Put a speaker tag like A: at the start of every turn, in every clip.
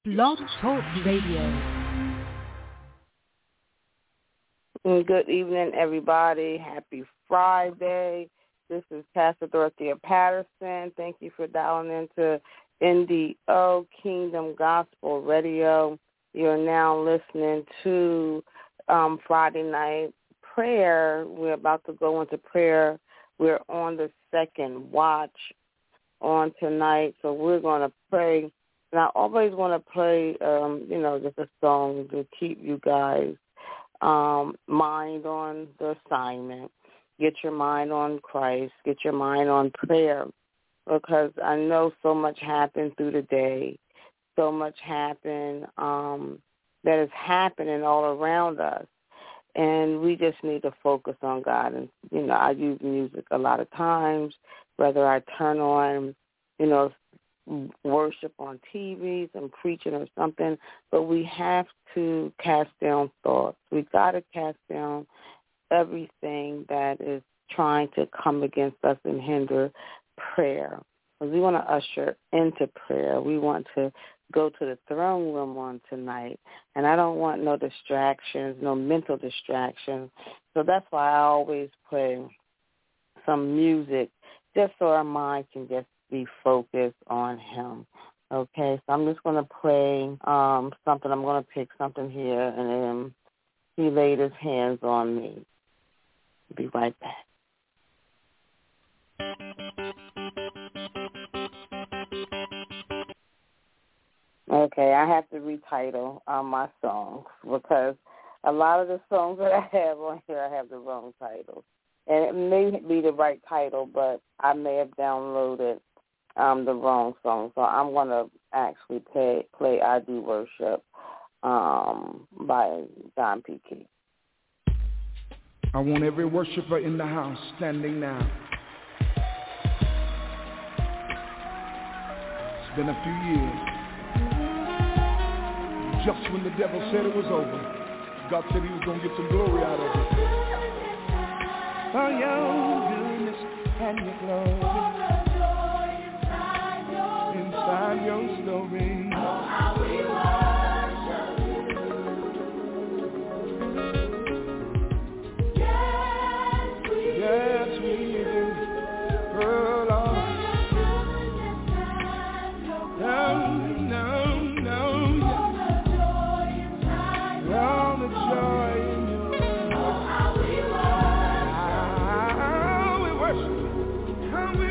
A: Blog Talk Radio.
B: Good evening, everybody. Happy Friday. This is Pastor Dorothea Patterson. Thank you for dialing into NDO Kingdom Gospel Radio. You're now listening to Friday night prayer. We're about to go into prayer. We're on the second watch on tonight, so we're going to pray. And I always want to play, just a song to keep you guys mind on the assignment. Get your mind on Christ. Get your mind on prayer, because I know so much happened through the day. So much happened that is happening all around us, and we just need to focus on God. And I use music a lot of times, whether I turn on worship on TVs and preaching or something, but we have to cast down thoughts. We got to cast down everything that is trying to come against us and hinder prayer. Because we want to usher into prayer. We want to go to the throne room on tonight, and I don't want no distractions, no mental distractions. So that's why I always play some music just so our mind can just be focused on him. Okay, so I'm just going to play something. I'm going to pick something here, and then he laid his hands on me. Be right back. Okay, I have to retitle my songs, because a lot of the songs that I have on here, I have the wrong titles. And it may be the right title, but I may have downloaded the wrong song. So I'm going to actually play I Do Worship by Don P. Key.
C: I want every worshiper in the house standing now. It's been a few years. Just when the devil said it was over, God said he was going to get some glory out of it. For your goodness and your glory inside your story. Oh, how we worship you. Yes, we do. Oh, Lord. All the joy in you. Oh, how we worship. How we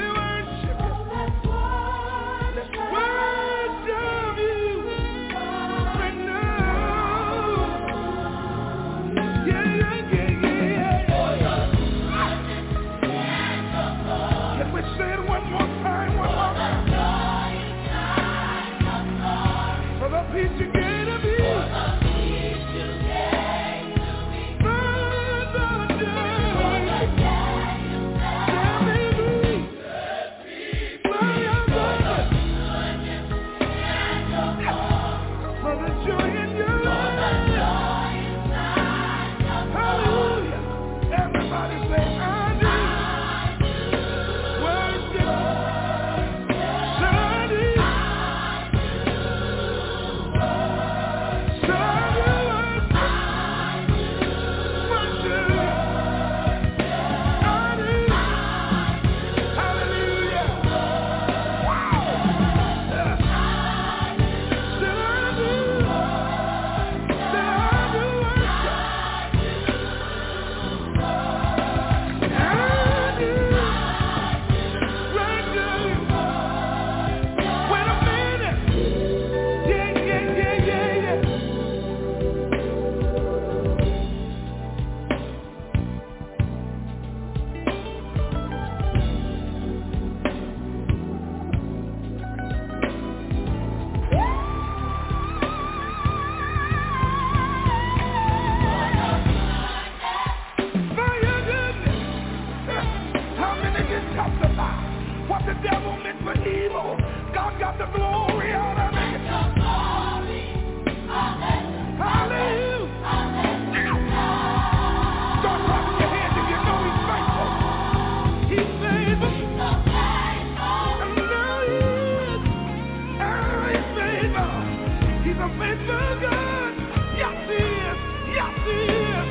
C: a faithful God. Yes, He is. Yes, He is.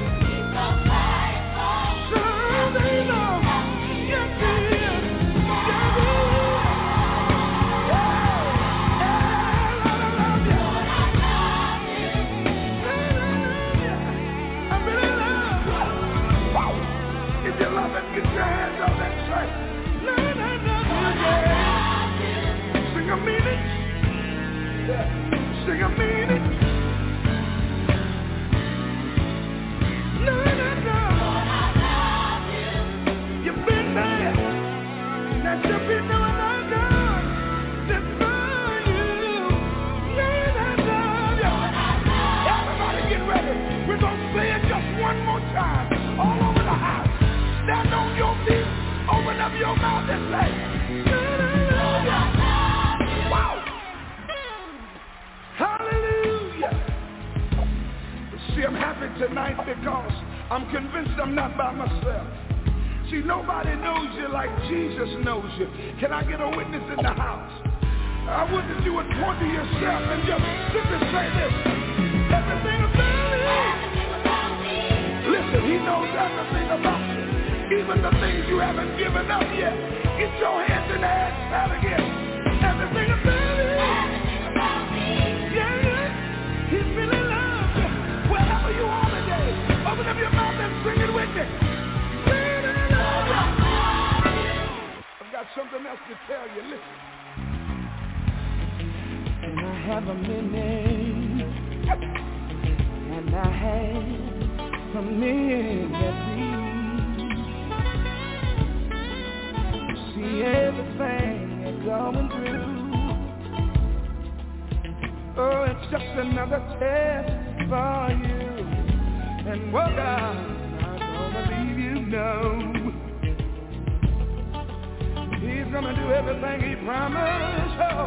C: Get your hands up and say, Lord, I love you. Sing a meaning. Yeah. Sing a meaning. Lord, I love you. You've been there. That you've been doing my God. That's for you. Lord, I love you. Everybody get ready. We're going to say it just one more time. All over the house. Stand on your feet, open up your mouth and say, hallelujah. Wow. Hallelujah. See, I'm happy tonight because I'm convinced I'm not by myself. See, nobody knows you like Jesus knows you. Can I get a witness in the house? I would that you would point to yourself and just simply say this. Everything about me. Listen, He knows everything about you. Even the things you haven't given up yet. Get your hands in the air and shout again. Everything about it. Yeah, yeah. He really loves you. Wherever you are today, open up your mouth and sing it with me. Really love you. I've got something else to tell you. Listen. And I have a minute. And I have a minute. See everything you're going through. Oh, it's just another test for you. And what God, I'm gonna leave you know. He's gonna do everything He promised. Oh,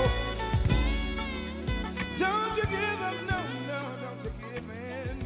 C: don't you give up, no, don't you give in.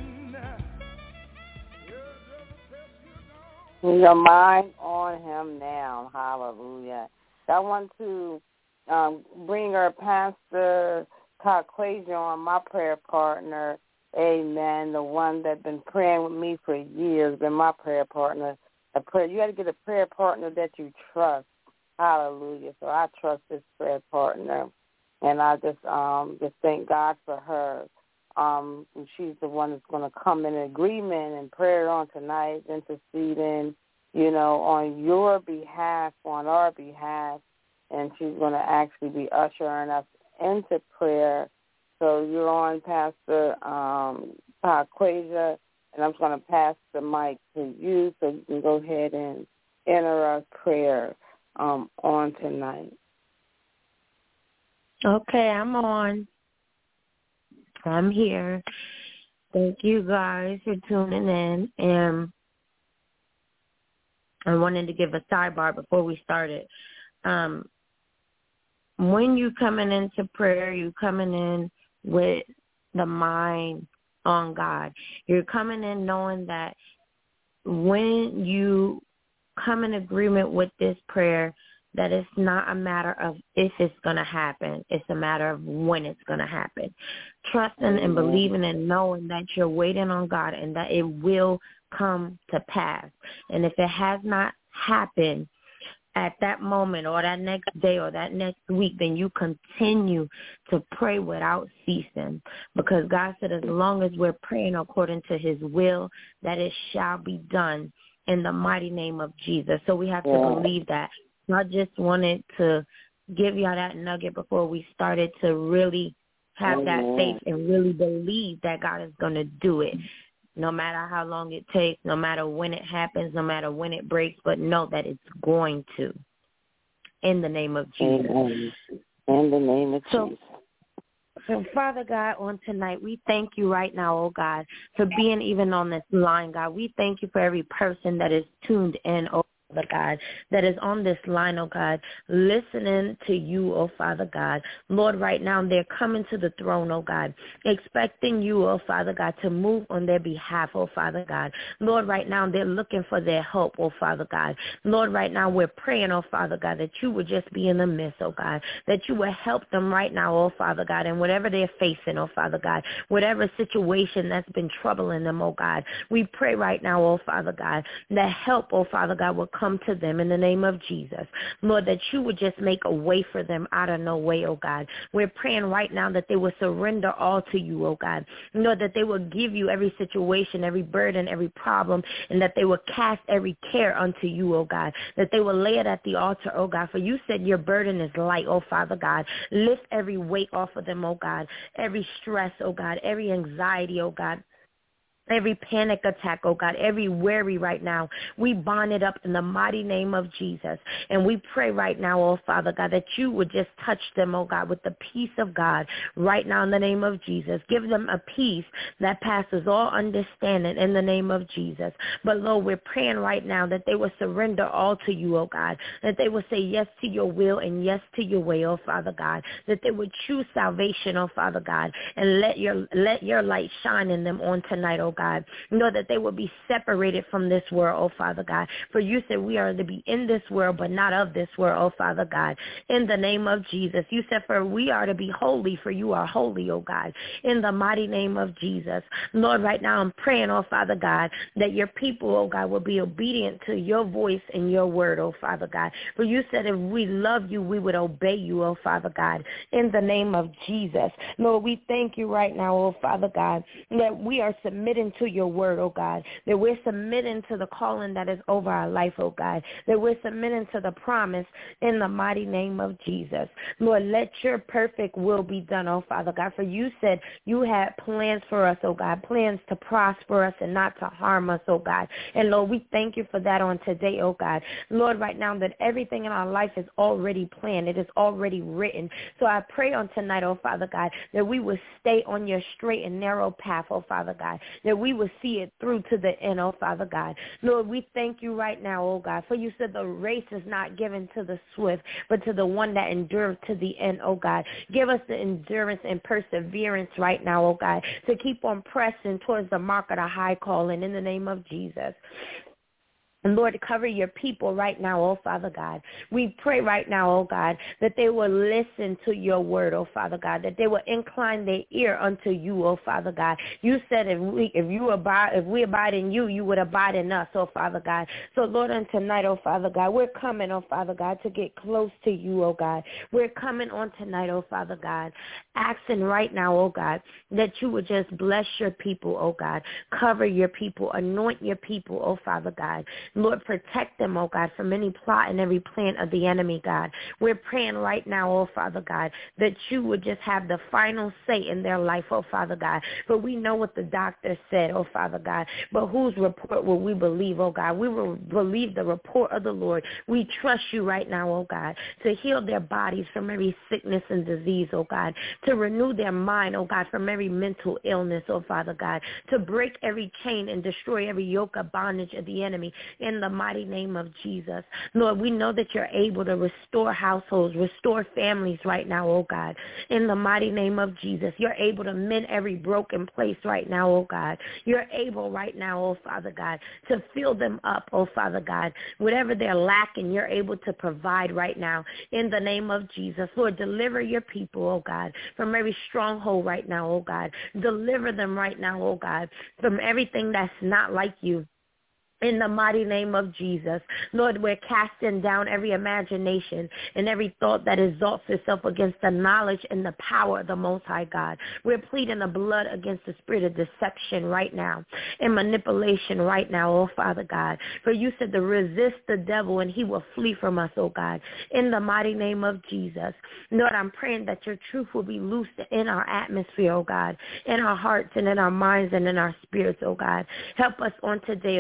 B: Your mind on Him now. Hallelujah. I want to bring our Pastor Caucasia on, my prayer partner. Amen. The one that's been praying with me for years, been my prayer partner. You got to get a prayer partner that you trust. Hallelujah. So I trust this prayer partner, and I just thank God for her. She's the one that's going to come in agreement and prayer on tonight, interceding, on your behalf, on our behalf, and she's going to actually be ushering us into prayer. So you're on, Pastor Caucasia, and I'm going to pass the mic to you so you can go ahead and enter our prayer on tonight.
A: Okay, I'm on. I'm here. Thank you guys for tuning in. And I wanted to give a sidebar before we started. When you coming into prayer, you coming in with the mind on God. You're coming in knowing that when you come in agreement with this prayer, that it's not a matter of if it's going to happen. It's a matter of when it's going to happen. Trusting and believing and knowing that you're waiting on God and that it will come to pass. And if it has not happened at that moment or that next day or that next week, then you continue to pray without ceasing. Because God said as long as we're praying according to His will, that it shall be done in the mighty name of Jesus. So we have to believe that. I just wanted to give y'all that nugget before we started to really have that faith and really believe that God is going to do it, no matter how long it takes, no matter when it happens, no matter when it breaks, but know that it's going to, in the name of Jesus.
B: In the name of Jesus.
A: So, Father God, on tonight, we thank you right now, oh God, for being even on this line, God. We thank you for every person that is tuned in, oh Father God, that is on this line, oh God, listening to you, oh Father God. Lord, right now they're coming to the throne, oh God, expecting you, oh Father God, to move on their behalf, oh Father God. Lord, right now they're looking for their help, oh Father God. Lord, right now we're praying, oh Father God, that you would just be in the midst, oh God, that you would help them right now, oh Father God, and whatever they're facing, oh Father God, whatever situation that's been troubling them, oh God, we pray right now, oh Father God, that help, oh Father God, will come to them in the name of Jesus. Lord, that you would just make a way for them out of no way, oh God. We're praying right now that they will surrender all to you, oh God. Lord, that they will give you every situation, every burden, every problem, and that they will cast every care unto you, oh God. That they will lay it at the altar, oh God. For you said your burden is light, oh Father God. Lift every weight off of them, oh God. Every stress, oh God. Every anxiety, oh God. Every panic attack, oh God, every worry right now, we bind it up in the mighty name of Jesus. And we pray right now, oh Father God, that you would just touch them, oh God, with the peace of God right now in the name of Jesus. Give them a peace that passes all understanding in the name of Jesus. But Lord, we're praying right now that they will surrender all to you, oh God, that they will say yes to your will and yes to your way, oh Father God, that they would choose salvation, oh Father God, and let your light shine in them on tonight, oh God. Know that they will be separated from this world, oh Father God. For you said we are to be in this world, but not of this world, oh Father God. In the name of Jesus. You said for we are to be holy, for you are holy, oh God. In the mighty name of Jesus. Lord, right now I'm praying, oh Father God, that your people, oh God, will be obedient to your voice and your word, oh Father God. For you said if we love you, we would obey you, oh Father God. In the name of Jesus. Lord, we thank you right now, oh Father God, that we are submitting to your word, oh God, that we're submitting to the calling that is over our life, oh God, that we're submitting to the promise in the mighty name of Jesus. Lord, let your perfect will be done, oh Father God, for you said you had plans for us, oh God, plans to prosper us and not to harm us, oh God. And Lord, we thank you for that on today, oh God. Lord, right now that everything in our life is already planned. It is already written. So I pray on tonight, oh Father God, that we will stay on your straight and narrow path, oh Father God, that we will see it through to the end, oh Father God. Lord, we thank you right now, oh God, for you said the race is not given to the swift, but to the one that endures to the end, oh God. Give us the endurance and perseverance right now, oh God, to keep on pressing towards the mark of the high calling in the name of Jesus. And Lord, cover your people right now, oh Father God. We pray right now, oh God, that they will listen to your word, oh Father God, that they will incline their ear unto you, oh Father God. You said if we abide in you, you would abide in us, oh Father God. So Lord, on tonight, oh Father God, we're coming, oh Father God, to get close to you, oh God. We're coming on tonight, oh Father God, asking right now, oh God, that you would just bless your people, oh God. Cover your people, anoint your people, oh Father God. Lord, protect them, oh God, from any plot and every plan of the enemy, God. We're praying right now, oh Father God, that you would just have the final say in their life, oh Father God. For we know what the doctor said, oh Father God, but whose report will we believe, oh God? We will believe the report of the Lord. We trust you right now, oh God, to heal their bodies from every sickness and disease, oh God, to renew their mind, oh God, from every mental illness, oh Father God, to break every chain and destroy every yoke of bondage of the enemy in the mighty name of Jesus. Lord, we know that you're able to restore households, restore families right now, oh God, in the mighty name of Jesus. You're able to mend every broken place right now, oh God. You're able right now, oh Father God, to fill them up, oh Father God. Whatever they're lacking, you're able to provide right now in the name of Jesus. Lord, deliver your people, oh God, from every stronghold right now, oh God. Deliver them right now, oh God, from everything that's not like you. In the mighty name of Jesus. Lord, we're casting down every imagination and every thought that exalts itself against the knowledge and the power of the Most High God. We're pleading the blood against the spirit of deception right now and manipulation right now, oh Father God. For you said to resist the devil and he will flee from us, oh God. In the mighty name of Jesus. Lord, I'm praying that your truth will be loosed in our atmosphere, oh God, in our hearts and in our minds and in our spirits, oh God. Help us on today, oh Father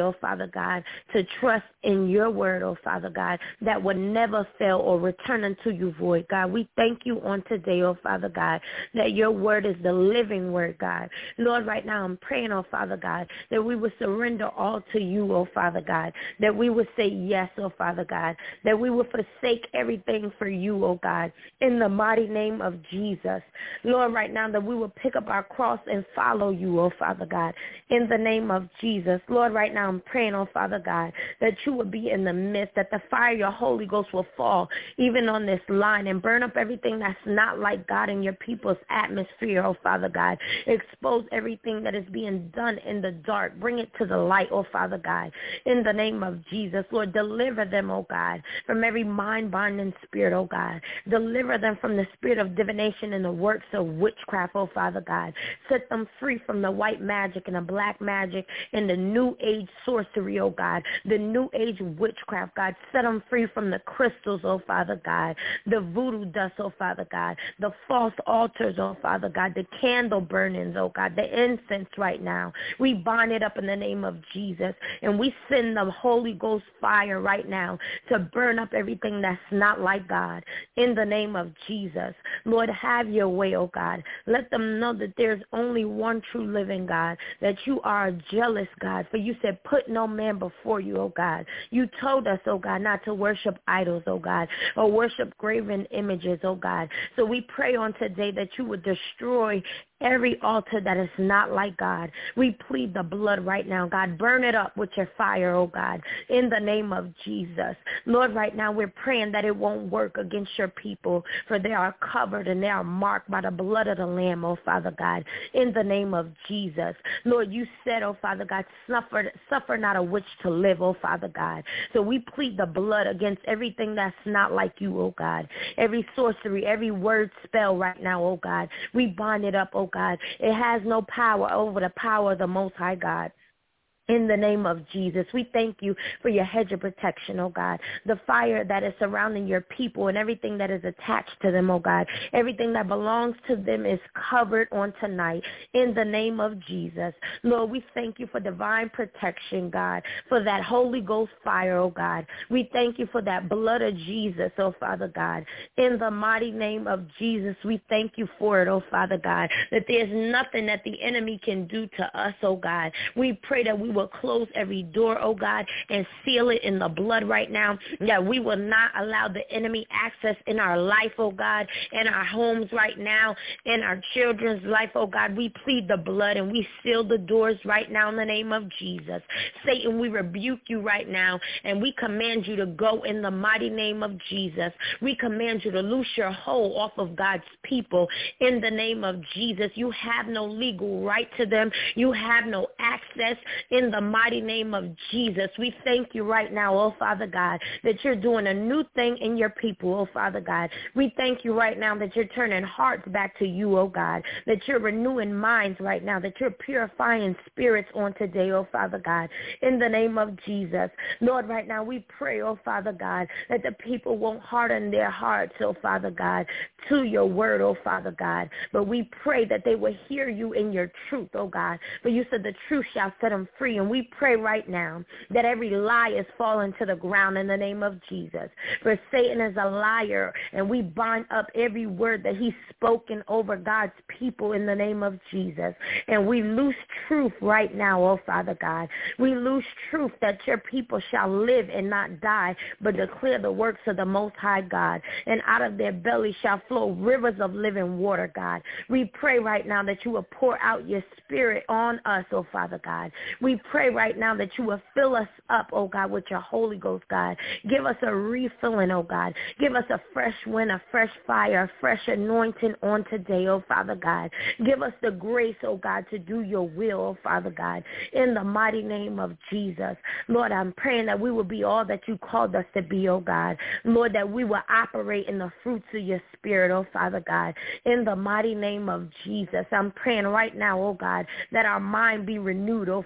A: God, to trust in your word, oh Father God, that would never fail or return unto you void, God. We thank you on today, oh Father God, that your word is the living word, God. Lord, right now I'm praying, oh Father God, that we would surrender all to you, oh Father God, that we would say yes, oh Father God, that we would forsake everything for you, oh God, in the mighty name of Jesus. Lord, right now that we would pick up our cross and follow you, oh Father God, in the name of Jesus. Lord, right now I'm praying, oh Father God, that you would be in the midst, that the fire of your Holy Ghost will fall even on this line and burn up everything that's not like God in your people's atmosphere, oh Father God. Expose everything that is being done in the dark. Bring it to the light, oh Father God, in the name of Jesus. Lord, deliver them, oh God, from every mind-binding spirit, oh God. Deliver them from the spirit of divination and the works of witchcraft, oh Father God. Set them free from the white magic and the black magic and the new age sorcery, oh God, the new age witchcraft, God. Set them free from the crystals, oh Father God, the voodoo dust, oh Father God, the false altars, oh Father God, the candle burnings, oh God, the incense right now. We bind it up in the name of Jesus, and we send the Holy Ghost fire right now to burn up everything that's not like God in the name of Jesus. Lord, have your way, oh God. Let them know that there's only one true living God, that you are a jealous God, for you said put no man before you, oh God. You told us, oh God, not to worship idols, oh God, or worship graven images, oh God. So we pray on today that you would destroy every altar that is not like God. We plead the blood right now, God. Burn it up with your fire, oh God, in the name of Jesus. Lord, right now we're praying that it won't work against your people, for they are covered and they are marked by the blood of the Lamb, oh Father God, in the name of Jesus. Lord, you said, oh Father God, suffer not a witch to live, oh Father God. So we plead the blood against everything that's not like you, oh God. Every sorcery, every word spell right now, oh God. We bind it up, oh God. It has no power over the power of the Most High God. In the name of Jesus, we thank you for your hedge of protection, oh God. The fire that is surrounding your people and everything that is attached to them, oh God. Everything that belongs to them is covered on tonight in the name of Jesus. Lord, we thank you for divine protection, God, for that Holy Ghost fire, oh God. We thank you for that blood of Jesus, oh Father God. In the mighty name of Jesus, we thank you for it, oh Father God, that there's nothing that the enemy can do to us, oh God. We pray that we will close every door, oh God, and seal it in the blood right now, that we will not allow the enemy access in our life, oh God, in our homes right now, in our children's life, oh God. We plead the blood and we seal the doors right now in the name of Jesus. Satan, we rebuke you right now, and we command you to go in the mighty name of Jesus. We command you to loose your hold off of God's people in the name of Jesus. You have no legal right to them. You have no access in the mighty name of Jesus. We thank you right now, oh Father God, that you're doing a new thing in your people, oh Father God. We thank you right now that you're turning hearts back to you, oh God, that you're renewing minds right now, that you're purifying spirits on today, oh Father God, in the name of Jesus. Lord, right now we pray, oh Father God, that the people won't harden their hearts, oh Father God, to your word, oh Father God, but we pray that they will hear you in your truth, oh God, for you said the truth shall set them free. And we pray right now that every lie is falling to the ground in the name of Jesus. For Satan is a liar, and we bind up every word that he's spoken over God's people in the name of Jesus. And we loose truth right now, oh Father God. We loose truth that your people shall live and not die, but declare the works of the Most High God. And out of their belly shall flow rivers of living water, God. We pray right now that you will pour out your spirit on us, oh Father God. We pray right now that you will fill us up, oh God, with your Holy Ghost, God. Give us a refilling, oh God. Give us a fresh wind, a fresh fire, a fresh anointing on today, oh Father God. Give us the grace, oh God, to do your will, oh Father God, in the mighty name of Jesus. Lord, I'm praying that we will be all that you called us to be, oh God. Lord, that we will operate in the fruits of your spirit, oh Father God, in the mighty name of Jesus. I'm praying right now, oh God, that our mind be renewed, oh Father God.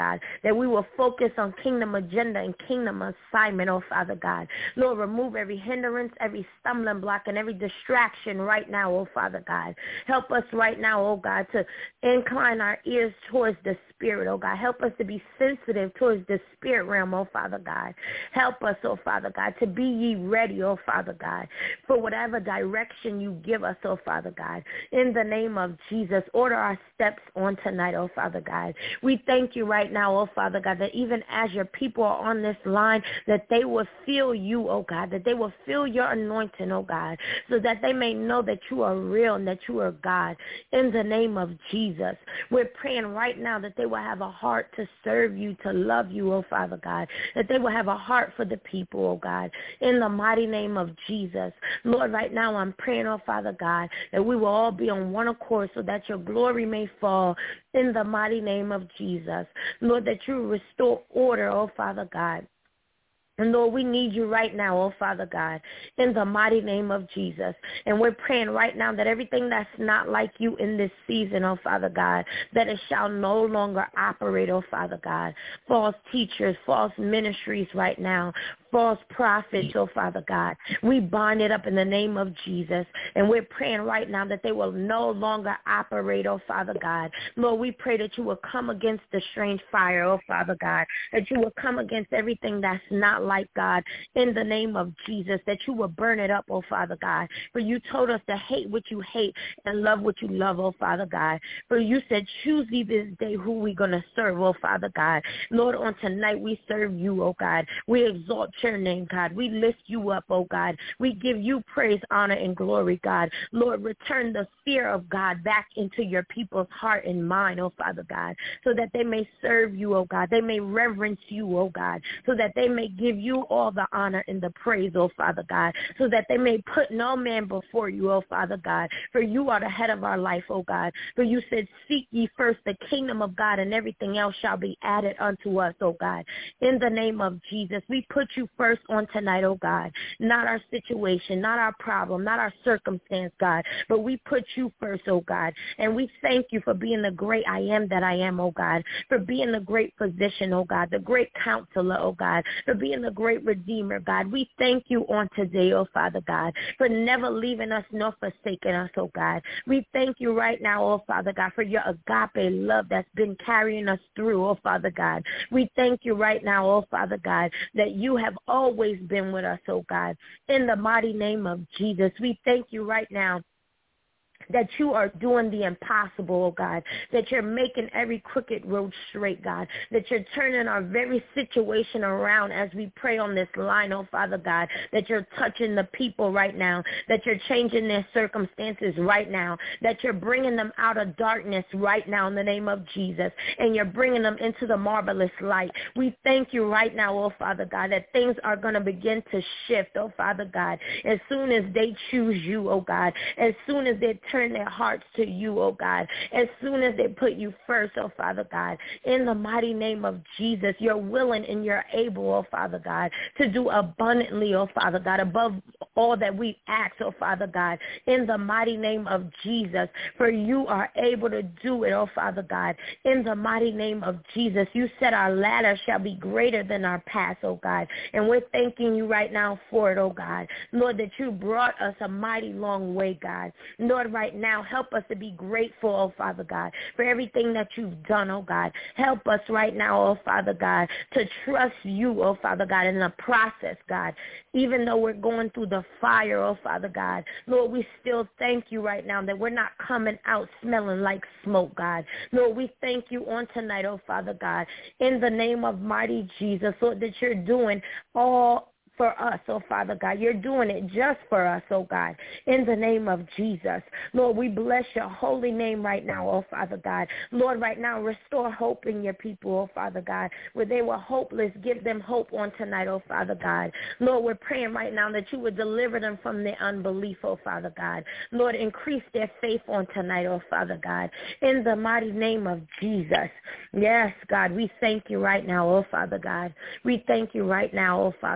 A: God, that we will focus on kingdom agenda and kingdom assignment, oh, Father God. Lord, remove every hindrance, every stumbling block, and every distraction right now, oh, Father God. Help us right now, oh, God, to incline our ears towards the Spirit, oh, God. Help us to be sensitive towards the spirit realm, oh, Father God. Help us, oh, Father God, to be ye ready, oh, Father God, for whatever direction you give us, oh, Father God. In the name of Jesus, order our steps on tonight, oh, Father God. We thank you right now, oh, Father God, that even as your people are on this line, that they will feel you, oh, God, that they will feel your anointing, oh, God, so that they may know that you are real and that you are God. In the name of Jesus, we're praying right now that they will have a heart to serve you, to love you, oh, Father God, that they will have a heart for the people, oh, God, in the mighty name of Jesus. Lord, right now I'm praying, oh, Father God, that we will all be on one accord so that your glory may fall in the mighty name of Jesus. Lord, that you restore order, oh, Father God. And Lord, we need you right now, oh Father God, in the mighty name of Jesus. And we're praying right now that everything that's not like you in this season, oh Father God, that it shall no longer operate, oh Father God. False teachers, false ministries right now, false prophets, oh Father God. We bind it up in the name of Jesus. And we're praying right now that they will no longer operate, oh Father God. Lord, we pray that you will come against the strange fire, oh Father God, that you will come against everything that's not like God in the name of Jesus, that you will burn it up, oh Father God. For you told us to hate what you hate and love what you love, oh Father God. For you said, choose ye this day who we're going to serve, oh Father God. Lord, on tonight we serve you, oh God. We exalt your name, God. We lift you up, oh God. We give you praise, honor, and glory, God. Lord, return the fear of God back into your people's heart and mind, oh Father God, so that they may serve you, oh God. They may reverence you, oh God, so that they may give you all the honor and the praise, oh Father God, so that they may put no man before you, oh Father God, for you are the head of our life, oh God. For you said, seek ye first the kingdom of God, and everything else shall be added unto us, oh God. In the name of Jesus, we put you first on tonight, oh God, not our situation, not our problem, not our circumstance, God, but we put you first, oh God, and we thank you for being the great I am that I am, oh God, for being the great physician, oh God, the great counselor, oh God, for being the great redeemer, God. We thank you on today, oh Father God, for never leaving us nor forsaking us, oh God. We thank you right now, oh Father God, for your agape love that's been carrying us through, oh Father God. We thank you right now, oh Father God, that you have always been with us, oh God. In the mighty name of Jesus, we thank you right now that you are doing the impossible, oh God, that you're making every crooked road straight, God, that you're turning our very situation around as we pray on this line, oh Father God, that you're touching the people right now, that you're changing their circumstances right now, that you're bringing them out of darkness right now in the name of Jesus, and you're bringing them into the marvelous light. We thank you right now, oh Father God, that things are going to begin to shift, oh Father God, as soon as they choose you, oh God, as soon as they turn their hearts to you, oh God, as soon as they put you first, oh Father God, in the mighty name of Jesus, you're willing and you're able, oh Father God, to do abundantly, oh Father God, above all that we ask, oh Father God, in the mighty name of Jesus, for you are able to do it, oh Father God, in the mighty name of Jesus. You said our ladder shall be greater than our past, oh God, and we're thanking you right now for it, oh God. Lord, that you brought us a mighty long way, God. Lord, right now, help us to be grateful, oh Father God, for everything that you've done, oh God. Help us right now, oh Father God, to trust you, oh Father God, in the process, God. Even though we're going through the fire, oh Father God, Lord, we still thank you right now that we're not coming out smelling like smoke, God. Lord, we thank you on tonight, oh Father God, in the name of mighty Jesus, Lord, that you're doing all for us, oh Father God. You're doing it just for us, oh God, in the name of Jesus. Lord, we bless your holy name right now, oh Father God. Lord, right now, restore hope in your people, oh Father God. Where they were hopeless, give them hope on tonight, oh Father God. Lord, we're praying right now that you would deliver them from their unbelief, oh Father God. Lord, increase their faith on tonight, oh Father God, in the mighty name of Jesus. Yes, God, we thank you right now, oh Father God. We thank you right now, oh Father God,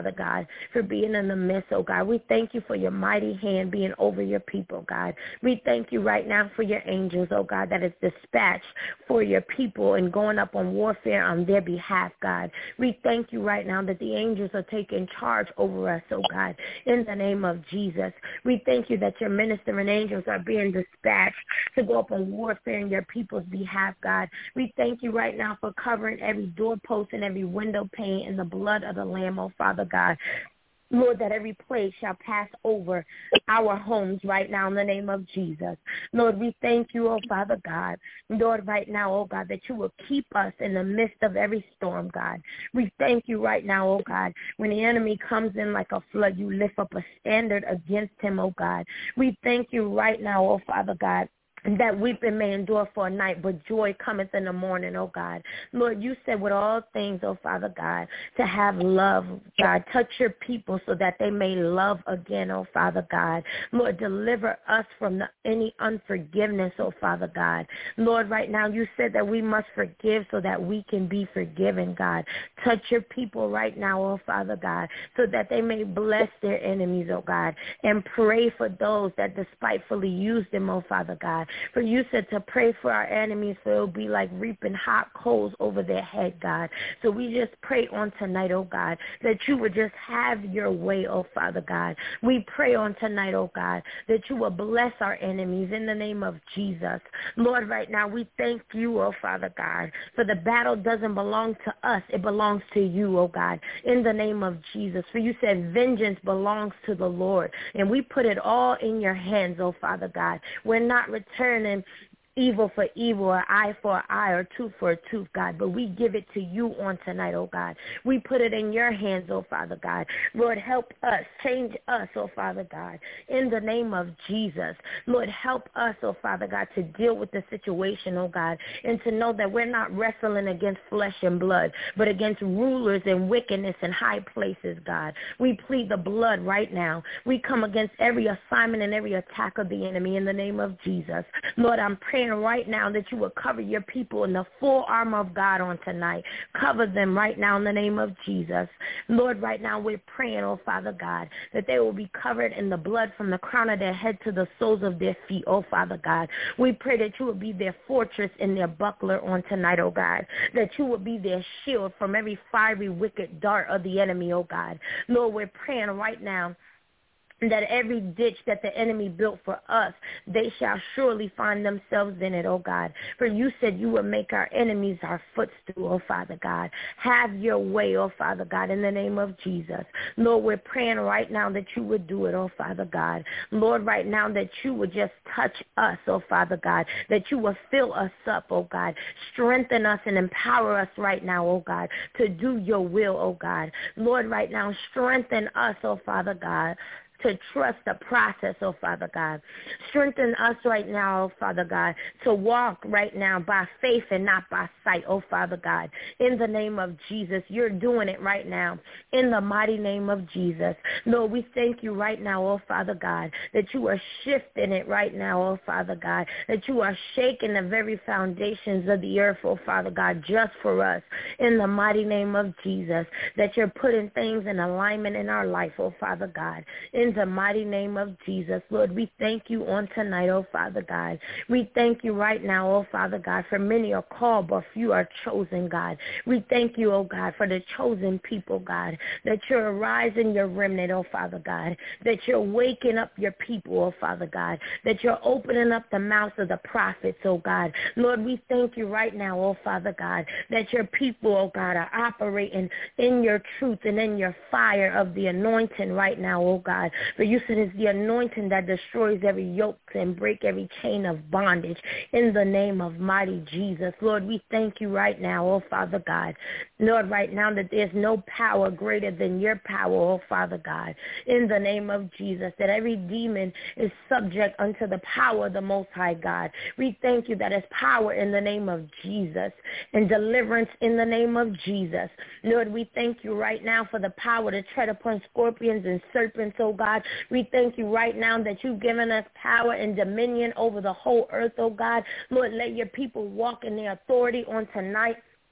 A: for being in the midst, oh God. We thank you for your mighty hand being over your people, God. We thank you right now for your angels, oh God, that is dispatched for your people and going up on warfare on their behalf, God. We thank you right now that the angels are taking charge over us, oh God, in the name of Jesus. We thank you that your ministering angels are being dispatched to go up on warfare in your people's behalf, God. We thank you right now for covering every doorpost and every window pane in the blood of the Lamb, oh Father God. Lord, that every plague shall pass over our homes right now in the name of Jesus. Lord, we thank you, oh Father God. Lord, right now, oh God, that you will keep us in the midst of every storm, God. We thank you right now, oh God. When the enemy comes in like a flood, you lift up a standard against him, oh God. We thank you right now, oh Father God, that weeping may endure for a night, but joy cometh in the morning, oh God. Lord, you said with all things, oh Father God, to have love, God. Touch your people so that they may love again, oh Father God. Lord, deliver us from any unforgiveness, oh Father God. Lord, right now you said that we must forgive so that we can be forgiven, God. Touch your people right now, oh Father God, so that they may bless their enemies, oh God, and pray for those that despitefully use them, oh Father God. For you said to pray for our enemies, so it will be like reaping hot coals over their head, God. So we just pray on tonight, oh God, that you would just have your way, oh Father God. We pray on tonight, oh God, that you will bless our enemies in the name of Jesus. Lord, right now we thank you, oh Father God, for the battle doesn't belong to us. It belongs to you, oh God, in the name of Jesus. For you said vengeance belongs to the Lord, and we put it all in your hands, oh Father God. We're not returning evil for evil, or eye for an eye, or tooth for a tooth, God. But we give it to you on tonight, oh God. We put it in your hands, oh Father God. Lord, help us, change us, oh Father God, in the name of Jesus. Lord, help us, oh Father God, to deal with the situation, oh God, and to know that we're not wrestling against flesh and blood, but against rulers and wickedness in high places, God. We plead the blood right now. We come against every assignment and every attack of the enemy in the name of Jesus. Lord, I'm praying right now that you will cover your people in the full armor of God on tonight. Cover them right now in the name of Jesus. Lord, right now we're praying, oh Father God, that they will be covered in the blood from the crown of their head to the soles of their feet, oh Father God. We pray that you will be their fortress and their buckler on tonight, oh God, that you will be their shield from every fiery, wicked dart of the enemy, oh God. Lord, we're praying right now that every ditch that the enemy built for us, they shall surely find themselves in it, oh God. For you said you would make our enemies our footstool, oh Father God. Have your way, oh Father God, in the name of Jesus. Lord, we're praying right now that you would do it, oh Father God. Lord, right now that you would just touch us, oh Father God, that you will fill us up, oh God. Strengthen us and empower us right now, oh God, to do your will, oh God. Lord, right now, strengthen us, oh Father God, to trust the process, oh Father God. Strengthen us right now, oh Father God, to walk right now by faith and not by sight, oh Father God. In the name of Jesus, you're doing it right now. In the mighty name of Jesus. Lord, we thank you right now, oh Father God, that you are shifting it right now, oh Father God, that you are shaking the very foundations of the earth, oh Father God, just for us. In the mighty name of Jesus, that you're putting things in alignment in our life, oh Father God. In the mighty name of Jesus, Lord, we thank you on tonight, oh Father God. We thank you right now, oh Father God, for many are called, but few are chosen, God. We thank you, oh God, for the chosen people, God, that you're arising your remnant, oh Father God, that you're waking up your people, oh Father God, that you're opening up the mouths of the prophets, oh God. Lord, we thank you right now, oh Father God, that your people, oh God, are operating in your truth and in your fire of the anointing right now, oh God. For you said it's the anointing that destroys every yoke and break every chain of bondage in the name of mighty Jesus. Lord, we thank you right now, oh Father God. Lord, right now that there's no power greater than your power, oh Father God. In the name of Jesus, that every demon is subject unto the power of the Most High God. We thank you that it's power in the name of Jesus and deliverance in the name of Jesus. Lord, we thank you right now for the power to tread upon scorpions and serpents, oh God. We thank you right now that you've given us power and dominion over the whole earth, oh God. Lord, let your people walk in their authority on tonight.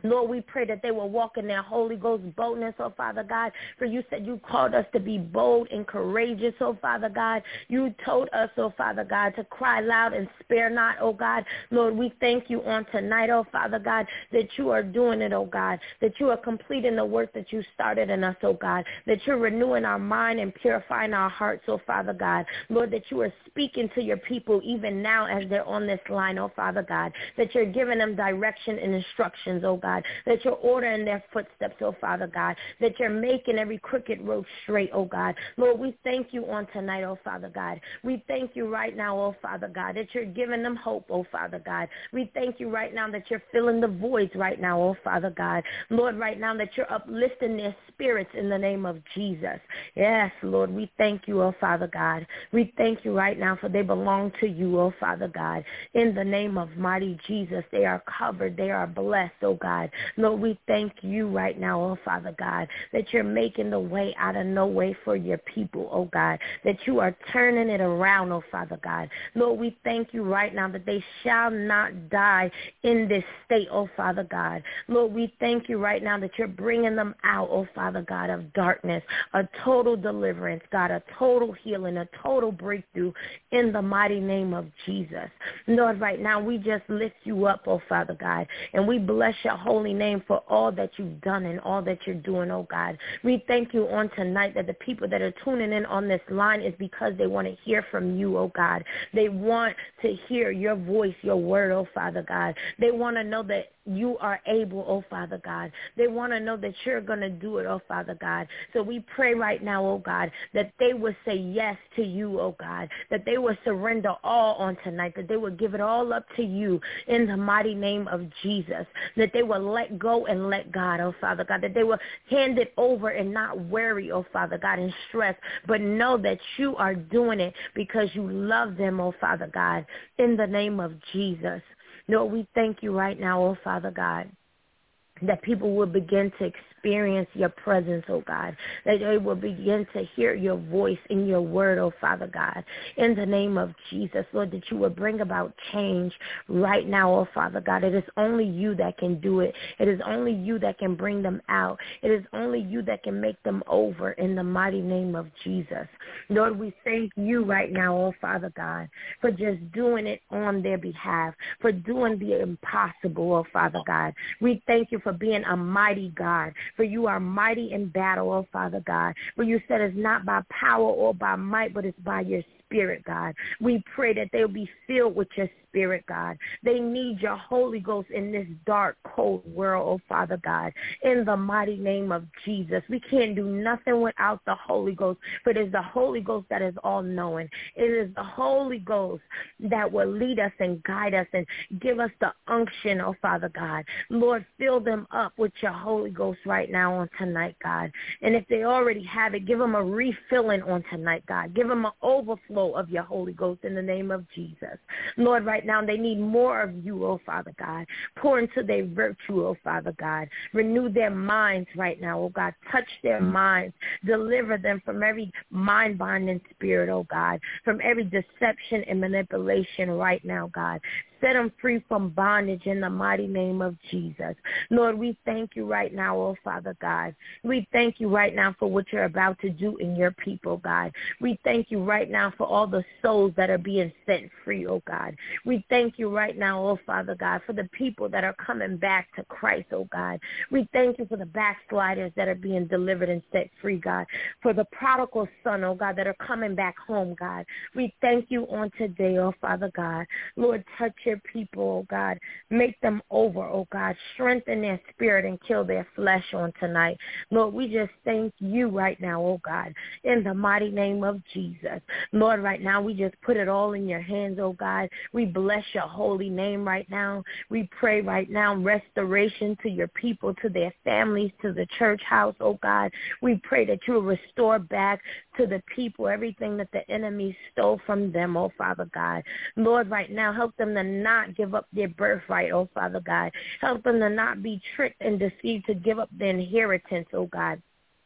A: Lord, we pray that they will walk in their Holy Ghost boldness, oh Father God, for you said you called us to be bold and courageous, oh Father God. You told us, oh Father God, to cry loud and spare not, oh God. Lord, we thank you on tonight, oh Father God, that you are doing it, oh God, that you are completing the work that you started in us, oh God, that you're renewing our mind and purifying our hearts, oh Father God. Lord, that you are speaking to your people even now as they're on this line, oh Father God, that you're giving them direction and instructions, oh God, that you're ordering their footsteps, oh Father God, that you're making every crooked road straight, oh God. Lord, we thank you on tonight, oh Father God. We thank you right now, oh Father God, that you're giving them hope, oh Father God. We thank you right now that you're filling the voids right now, oh Father God. Lord, right now that you're uplifting their spirits in the name of Jesus. Yes, Lord, we thank you, oh Father God. We thank you right now for they belong to you, oh Father God. In the name of mighty Jesus, they are covered. They are blessed, oh God. Lord, we thank you right now, oh Father God, that you're making the way out of no way for your people, oh God, that you are turning it around, oh Father God. Lord, we thank you right now that they shall not die in this state, oh Father God. Lord, we thank you right now that you're bringing them out, oh Father God, of darkness, a total deliverance, God, a total healing, a total breakthrough in the mighty name of Jesus. Lord, right now we just lift you up, oh Father God, and we bless your holy name for all that you've done and all that you're doing, oh God. We thank you on tonight that the people that are tuning in on this line is because they want to hear from you, oh God. They want to hear your voice, your word, oh Father God. They want to know that you are able, oh Father God. They want to know that you're going to do it, oh Father God. So we pray right now, oh God, that they will say yes to you, oh God, that they will surrender all on tonight, that they will give it all up to you in the mighty name of Jesus, that they will let go and let God, oh Father God, that they will hand it over and not worry, oh Father God, and stress, but know that you are doing it because you love them, oh Father God, in the name of Jesus. Lord, we thank you right now, oh Father God, that people will begin to experience your presence, oh God, that they will begin to hear your voice in your word, oh Father God, in the name of Jesus, Lord, that you will bring about change right now, oh Father God. It is only you that can do it. It is only you that can bring them out. It is only you that can make them over in the mighty name of Jesus. Lord, we thank you right now, oh Father God, for just doing it on their behalf, for doing the impossible, oh Father God. We thank you for being a mighty God, for you are mighty in battle, oh Father God. For you said it's not by power or by might, but it's by your Spirit, God. We pray that they'll be filled with your Spirit, God. They need your Holy Ghost in this dark, cold world, oh Father God, in the mighty name of Jesus. We can't do nothing without the Holy Ghost, for it is the Holy Ghost that is all-knowing. It is the Holy Ghost that will lead us and guide us and give us the unction, oh Father God. Lord, fill them up with your Holy Ghost right now on tonight, God. And if they already have it, give them a refilling on tonight, God. Give them an overflow of your Holy Ghost in the name of Jesus. Lord, right now they need more of you, oh Father God. Pour into their virtue, oh Father God. Renew their minds right now, oh God. Touch their minds. Deliver them from every mind-binding spirit, oh God. From every deception and manipulation right now, God. Set them free from bondage in the mighty name of Jesus. Lord, we thank you right now, oh Father God. We thank you right now for what you're about to do in your people, God. We thank you right now for all the souls that are being set free, oh God. We thank you right now, oh Father God, for the people that are coming back to Christ, oh God. We thank you for the backsliders that are being delivered and set free, God. For the prodigal son, oh God, that are coming back home, God. We thank you on today, oh Father God. Lord, touch your people, oh God. Make them over, oh God. Strengthen their spirit and kill their flesh on tonight. Lord, we just thank you right now, oh God, in the mighty name of Jesus. Lord, right now we just put it all in your hands, oh God. We bless your holy name right now. We pray right now restoration to your people, to their families, to the church house, oh God. We pray that you will restore back to the people everything that the enemy stole from them, oh Father God. Lord, right now help them to not give up their birthright, oh Father God. Help them to not be tricked and deceived to give up their inheritance, oh God.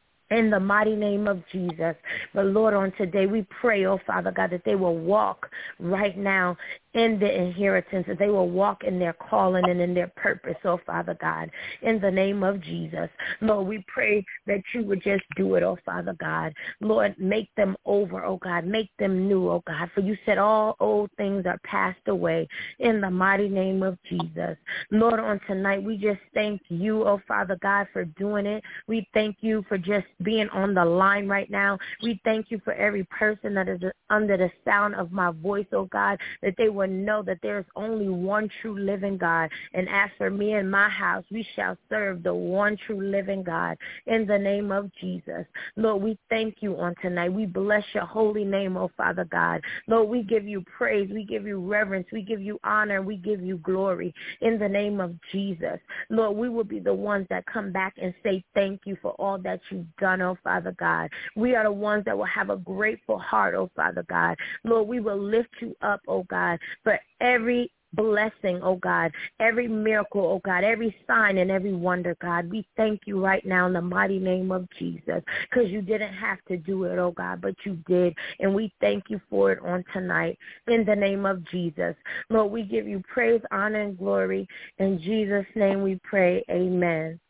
A: In the mighty name of Jesus. But Lord, on today we pray, oh Father God, that they will walk right now in the inheritance, that they will walk in their calling and in their purpose, oh Father God, in the name of Jesus. Lord, we pray that you would just do it, oh Father God. Lord, make them over, oh God, make them new, oh God, for you said all old things are passed away in the mighty name of Jesus. Lord, on tonight, we just thank you, oh Father God, for doing it. We thank you for just being on the line right now. We thank you for every person that is under the sound of my voice, oh God, that they will know that there is only one true living God. And as for me and my house, we shall serve the one true living God in the name of Jesus. Lord, we thank you on tonight. We bless your holy name, oh Father God. Lord, we give you praise. We give you reverence. We give you honor. We give you glory in the name of Jesus. Lord, we will be the ones that come back and say thank you for all that you've done, oh Father God. We are the ones that will have a grateful heart, oh Father God. Lord, we will lift you up, oh God, for every blessing, oh God, every miracle, oh God, every sign and every wonder, God. We thank you right now in the mighty name of Jesus, because you didn't have to do it, oh God, but you did, and we thank you for it on tonight in the name of Jesus. Lord, we give you praise, honor, and glory. In Jesus' name we pray, amen.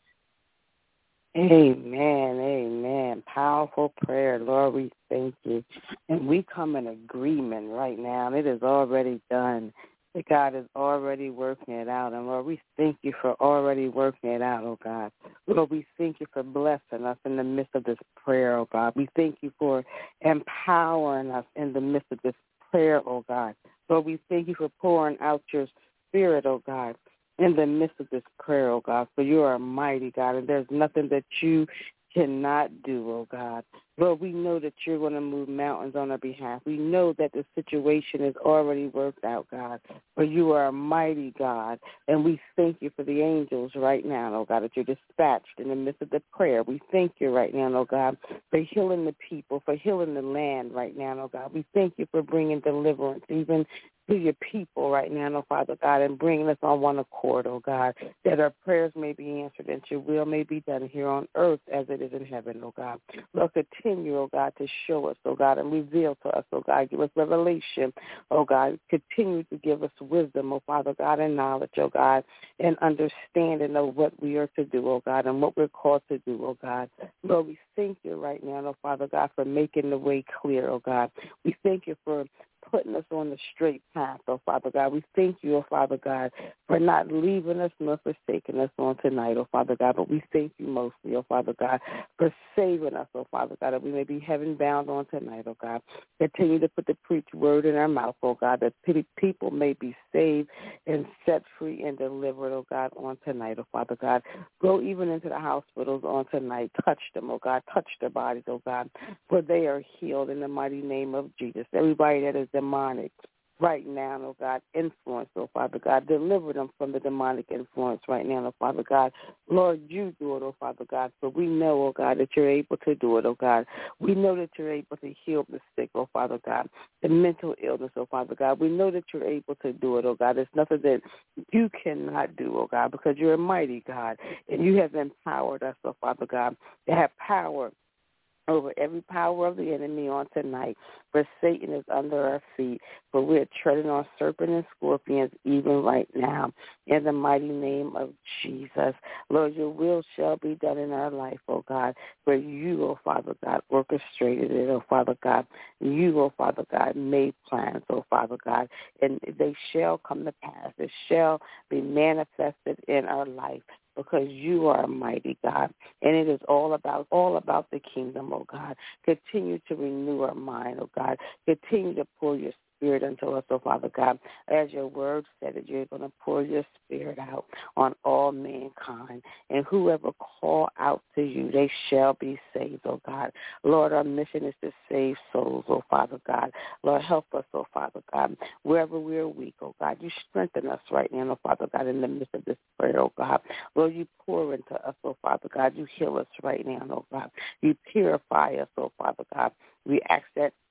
B: Amen, amen. Powerful prayer. Lord, we thank you. And we come in agreement right now. It is already done. That God is already working it out. And Lord, we thank you for already working it out, oh God. Lord, we thank you for blessing us in the midst of this prayer, oh God. We thank you for empowering us in the midst of this prayer, oh God. Lord, we thank you for pouring out your spirit, oh God, in the midst of this prayer, oh God, for you are a mighty God, and there's nothing that you cannot do, oh God. Lord, we know that you're going to move mountains on our behalf. We know that the situation is already worked out, God, for you are a mighty God, and we thank you for the angels right now, oh God, that you're dispatched in the midst of the prayer. We thank you right now, oh God, for healing the people, for healing the land right now, oh God. We thank you for bringing deliverance even to your people right now, oh Father God, and bringing us on one accord, oh God, that our prayers may be answered and your will may be done here on earth as it is in heaven, oh God. Lord, continue, oh God, to show us, oh God, and reveal to us, oh God. Give us revelation, oh God. Continue to give us wisdom, oh Father God, and knowledge, oh God, and understanding of what we are to do, oh God, and what we're called to do, oh God. Lord, we thank you right now, oh Father God, for making the way clear, oh God. We thank you for putting us on the straight path, oh Father God. We thank you, oh Father God, for not leaving us nor forsaking us on tonight, oh Father God. But we thank you mostly, oh Father God, for saving us, oh Father God, that we may be heaven bound on tonight, oh God. Continue to put the preached word in our mouth, oh God, that people may be saved and set free and delivered, oh God, on tonight, oh Father God. Go even into the hospitals on tonight. Touch them, oh God. Touch their bodies, oh God, for they are healed in the mighty name of Jesus. Everybody that is demonic right now, oh God, influence, oh Father God. Deliver them from the demonic influence right now, oh Father God. Lord, you do it, oh Father God, for we know, oh God, that you're able to do it, oh God. We know that you're able to heal the sick, oh Father God, the mental illness, oh Father God. We know that you're able to do it, oh God. There's nothing that you cannot do, oh God, because you're a mighty God, and you have empowered us, oh Father God, to have power over every power of the enemy on tonight, for Satan is under our feet, for we are treading on serpents and scorpions even right now, in the mighty name of Jesus. Lord, your will shall be done in our life, oh God, for you, oh Father God, orchestrated it, oh Father God. You, oh Father God, made plans, oh Father God, and they shall come to pass. It shall be manifested in our life, because you are a mighty God, and it is all about the kingdom, oh God. Continue to renew our mind, oh God. Continue to pour your spirit unto us, oh Father God. As your word said that you're going to pour your spirit out on all mankind, and whoever call out to you, they shall be saved, oh God. Lord, our mission is to save souls, oh Father God. Lord, help us, oh Father God. Wherever we are weak, oh God, you strengthen us right now, oh Father God, in the midst of this prayer, oh God. Lord, you pour into us, oh Father God. You heal us right now, oh God. You purify us, oh Father God. We ask that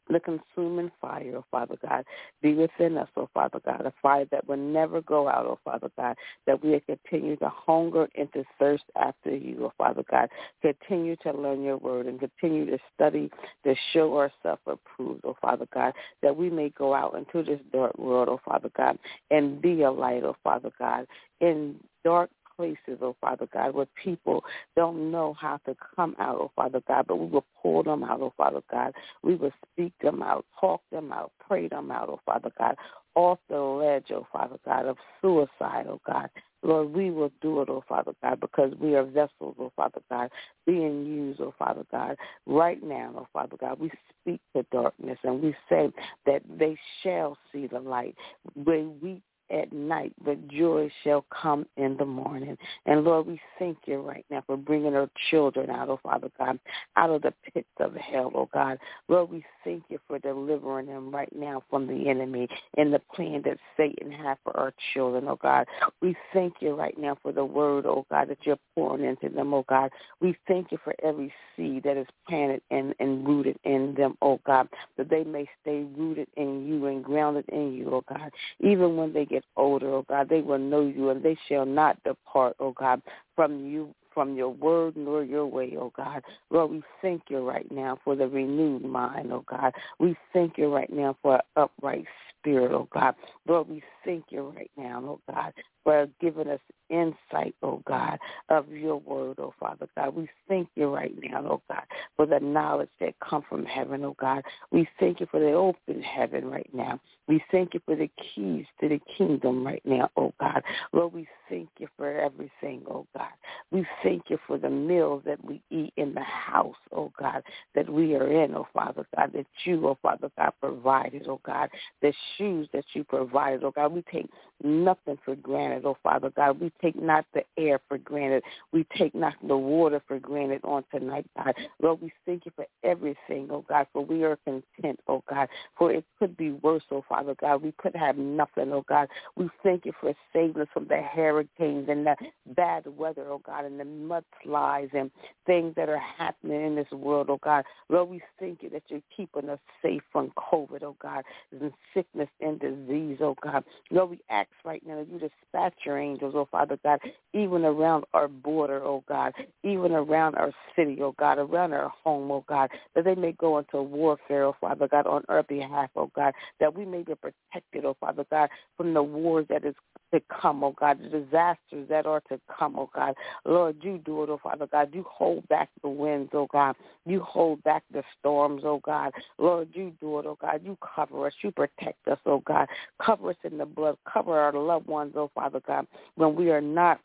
B: the consuming fire, oh Father God, be within us, oh Father God, a fire that will never go out, oh Father God, that we continue to hunger and to thirst after you, oh Father God. Continue to learn your word and continue to study to show ourselves approved, oh Father God, that we may go out into this dark world, oh Father God, and be a light, oh Father God, in dark places, oh Father God, where people don't know how to come out, oh Father God, but we will pull them out, oh Father God. We will speak them out, talk them out, pray them out, oh Father God, off the ledge, oh Father God, of suicide, oh God. Lord, we will do it, oh Father God, because we are vessels, oh Father God, being used, oh Father God. Right now, oh Father God, we speak to darkness and we say that they shall see the light. When we at night, but joy shall come in the morning. And Lord, we thank you right now for bringing our children out, oh Father God, out of the pits of hell, oh God. Lord, we thank you for delivering them right now from the enemy and the plan that Satan has for our children, oh God. We thank you right now for the word, oh God, that you're pouring into them, oh God. We thank you for every seed that is planted and rooted in them, oh God, that they may stay rooted in you and grounded in you, oh God. Even when they get older, oh God, they will know you and they shall not depart, oh God, from you, from your word nor your way, oh God. Lord, we thank you right now for the renewed mind, oh God. We thank you right now for an upright spirit, oh God. Lord, we thank you right now, oh God, for giving us insight, oh God, of your word, oh Father God. We thank you right now, oh God, for the knowledge that comes from heaven, oh God. We thank you for the open heaven right now. We thank you for the keys to the kingdom right now, oh God. Lord, we thank you for everything, oh God. We thank you for the meals that we eat in the house, oh God, that we are in, oh Father God, that you, oh Father God, provided, oh God, the shoes that you provided, oh God. We take nothing for granted, oh Father God. We take not the air for granted. We take not the water for granted on tonight, God. Lord, we thank you for everything, oh God, for we are content, oh God, for it could be worse, oh Father God. We could have nothing, oh God. We thank you for saving us from the hurricanes and the bad weather, oh God, and the mudslides and things that are happening in this world, oh God. Lord, we thank you that you're keeping us safe from COVID, oh God, and sickness and disease, oh God. Lord, we ask right now that you dispatch your angels, oh Father God, even around our border, oh God, even around our city, oh God, around our home, oh God, that they may go into warfare, oh Father God, on our behalf, oh God, that we may be protected, oh Father God, from the wars that is to come, oh God, the disasters that are to come, oh God. Lord, you do it, oh Father God. You hold back the winds, oh God. You hold back the storms, oh God. Lord, you do it, oh God. You cover us. You protect us, oh God. Cover us in the blood. Cover our loved ones, oh Father God, when we are not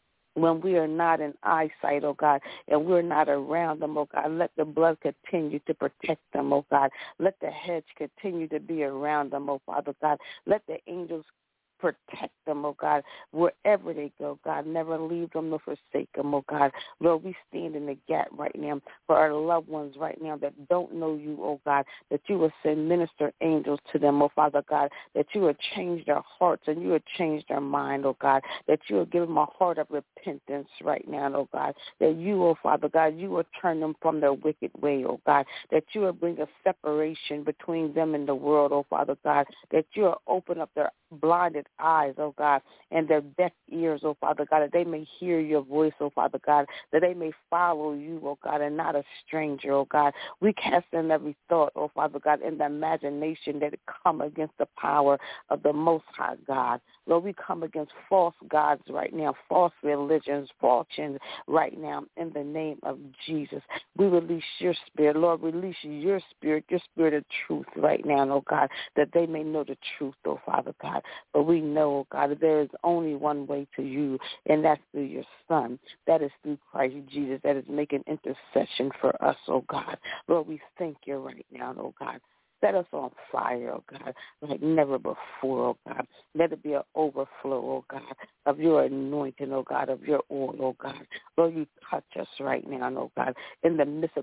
B: in eyesight, oh God, and we're not around them, oh God. Let the blood continue to protect them, oh God. Let the hedge continue to be around them, oh Father God. Let the angels protect them, oh God, wherever they go, God. Never leave them nor forsake them, oh God. Lord, we stand in the gap right now for our loved ones right now that don't know you, oh God, that you will send minister angels to them, oh Father God, that you will change their hearts and you will change their mind, oh God, that you will give them a heart of repentance right now, oh God, that you, oh Father God, you will turn them from their wicked way, oh God, that you will bring a separation between them and the world, oh Father God, that you will open up their blinded eyes, oh God, and their deaf ears, oh Father God, that they may hear your voice, oh Father God, that they may follow you, oh God, and not a stranger, oh God. We cast in every thought, oh Father God, in the imagination that it come against the power of the Most High God. Lord, we come against false gods right now, false religions, fortunes right now, in the name of Jesus. We release your spirit, Lord, release your spirit of truth right now, oh God, that they may know the truth, oh Father God. But we know, oh God, that there is only one way to you, and that's through your Son. That is through Christ Jesus, that is making intercession for us, oh God. Lord, we thank you right now, oh God. Set us on fire, oh God, like never before, oh God. Let it be an overflow, oh God, of your anointing, oh God, of your oil, oh God. Lord, you touch us right now, oh God, in the midst of this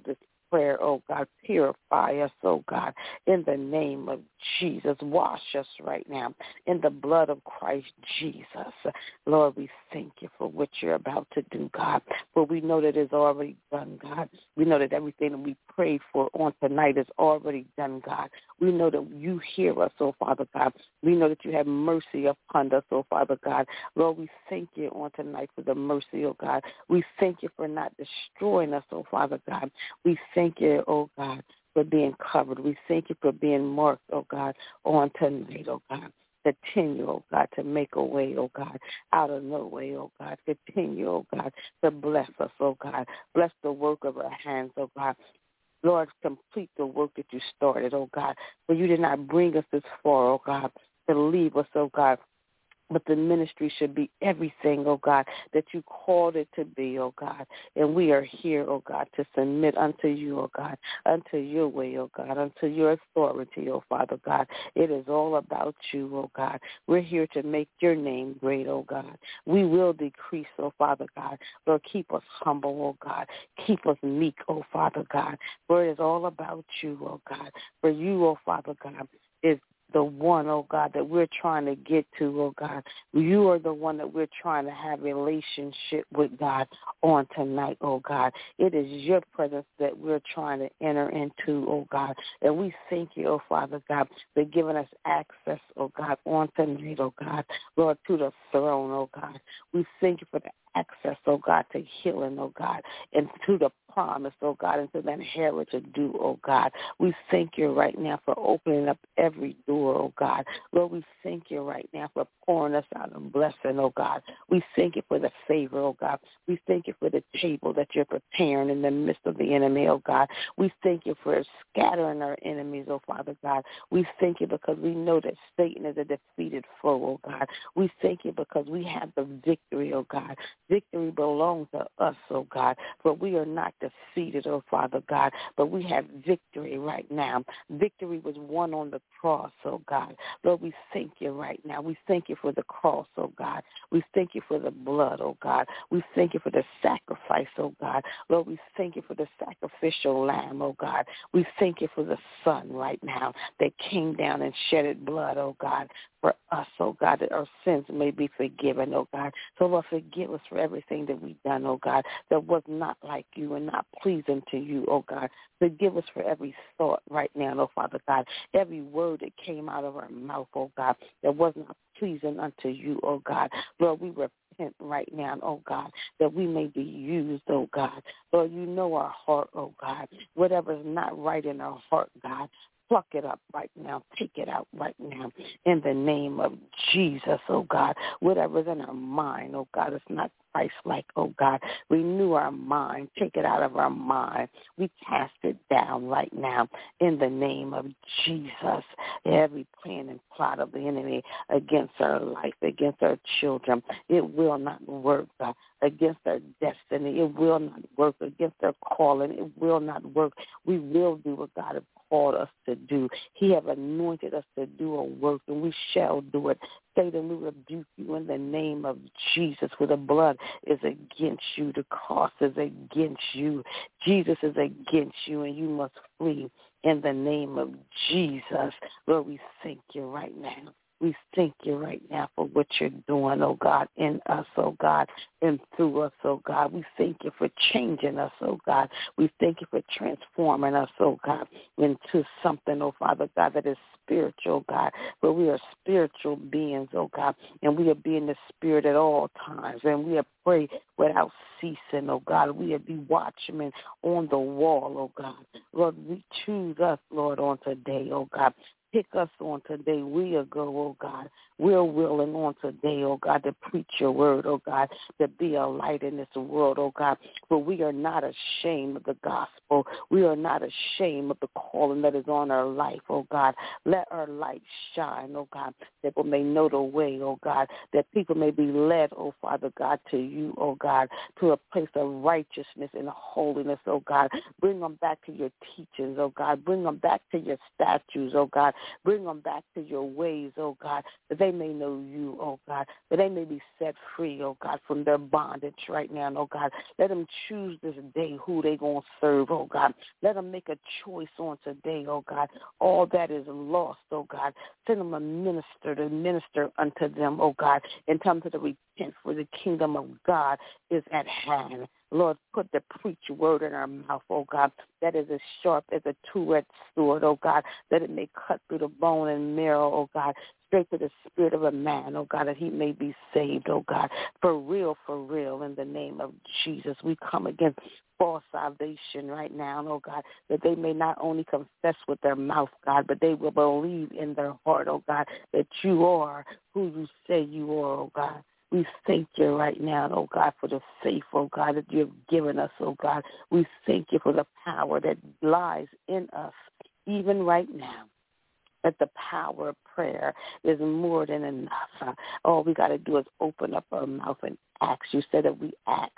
B: prayer, oh God. Purify us, oh God, in the name of Jesus. Wash us right now in the blood of Christ Jesus. Lord, we thank you for what you're about to do, God, for we know that it's already done, God. We know that everything that we prayed for on tonight is already done, God. We know that you hear us, oh Father God. We know that you have mercy upon us, oh Father God. Lord, we thank you on tonight for the mercy, oh God. We thank you for not destroying us, oh Father God. We thank you, oh God, for being covered. We thank you for being marked, oh God, on tonight, oh God. Continue, oh God, to make a way, oh God, out of no way, oh God. Continue, oh God, to bless us, oh God. Bless the work of our hands, oh God. Lord, complete the work that you started, oh God. For you did not bring us this far, oh God, to leave us, oh God. But the ministry should be everything, oh God, that you called it to be, oh God. And we are here, oh God, to submit unto you, oh God, unto your way, oh God, unto your authority, oh Father God. It is all about you, oh God. We're here to make your name great, oh God. We will decrease, oh Father God. Lord, keep us humble, oh God. Keep us meek, oh Father God. For it is all about you, oh God. For you, oh Father God, is the one, oh God, that we're trying to get to, oh God. You are the one that we're trying to have a relationship with, God, on tonight, oh God. It is your presence that we're trying to enter into, oh God. And we thank you, oh Father God, for giving us access, oh God, on tonight, oh God, Lord, to the throne, oh God. We thank you for the access, oh God, to healing, oh God, and to the promise, oh God, and to that heritage due, oh God. We thank you right now for opening up every door, oh God. Lord, we thank you right now for pouring us out a blessing, oh God. We thank you for the favor, oh God. We thank you for the table that you're preparing in the midst of the enemy, oh God. We thank you for scattering our enemies, oh Father God. We thank you because we know that Satan is a defeated foe, oh God. We thank you because we have the victory, oh God. Victory belongs to us, oh God, but we are not defeated, oh Father God, but we have victory right now. Victory was won on the cross, oh God. Lord, we thank you right now. We thank you for the cross, oh God. We thank you for the blood, oh God. We thank you for the sacrifice, oh God. Lord, we thank you for the sacrificial lamb, oh God. We thank you for the Son right now that came down and shedded blood, oh God, for us, oh God, that our sins may be forgiven, oh God. So, Lord, forgive us for everything that we've done, oh God, that was not like you and not pleasing to you, oh God. Forgive us for every thought right now, oh Father God, every word that came out of our mouth, oh God, that was not pleasing unto you, oh God. Lord, we repent right now, oh God, that we may be used, oh God. Lord, you know our heart, oh God. Whatever is not right in our heart, God, pluck it up right now. Take it out right now in the name of Jesus, oh God. Whatever's in our mind, oh God, it's not Christ-like, oh God. Renew our mind. Take it out of our mind. We cast it down right now in the name of Jesus. Every plan and plot of the enemy against our life, against our children, it will not work, God. Against our destiny, it will not work. Against our calling, it will not work. We will do what God has called us to do. He have anointed us to do a work, and we shall do it. Satan, we rebuke you in the name of Jesus, for the blood is against you. The cross is against you. Jesus is against you, and you must flee in the name of Jesus. Lord, we thank you right now. We thank you right now for what you're doing, oh God, in us, oh God, and through us, oh God. We thank you for changing us, oh God. We thank you for transforming us, oh God, into something, oh Father God, that is spiritual, God. For we are spiritual beings, oh God, and we are being the spirit at all times, and we are pray without ceasing, oh God. We are be watchmen on the wall, oh God. Lord, we choose us, Lord, on today, oh God. Pick us on today. We'll go, oh God. We're willing on today, oh God, to preach your word, oh God, to be a light in this world, oh God. For we are not ashamed of the gospel. We are not ashamed of the calling that is on our life, oh God. Let our light shine, oh God, that people may know the way, oh God, that people may be led, oh Father God, to you, oh God, to a place of righteousness and holiness, oh God. Bring them back to your teachings, oh God. Bring them back to your statutes, oh God. Bring them back to your ways, oh God, that they may know you, oh God, that they may be set free, oh God, from their bondage right now, oh God. Let them choose this day who they going to serve, oh God. Let them make a choice on today, oh God. All that is lost, oh God. Send them a minister to minister unto them, oh God, and tell them to repent, for the kingdom of God is at hand. Lord, put the preach word in our mouth, oh God, that is as sharp as a two-edged sword, oh God, that it may cut through the bone and marrow, oh God, straight to the spirit of a man, oh God, that he may be saved, oh God. For real, in the name of Jesus, we come against false salvation right now, oh God, that they may not only confess with their mouth, God, but they will believe in their heart, oh God, that you are who you say you are, oh God. We thank you right now, oh God, for the faith, oh God, that you have given us, oh God. We thank you for the power that lies in us, even right now. That the power of prayer is more than enough. All we got to do is open up our mouth and ask. You said that we ask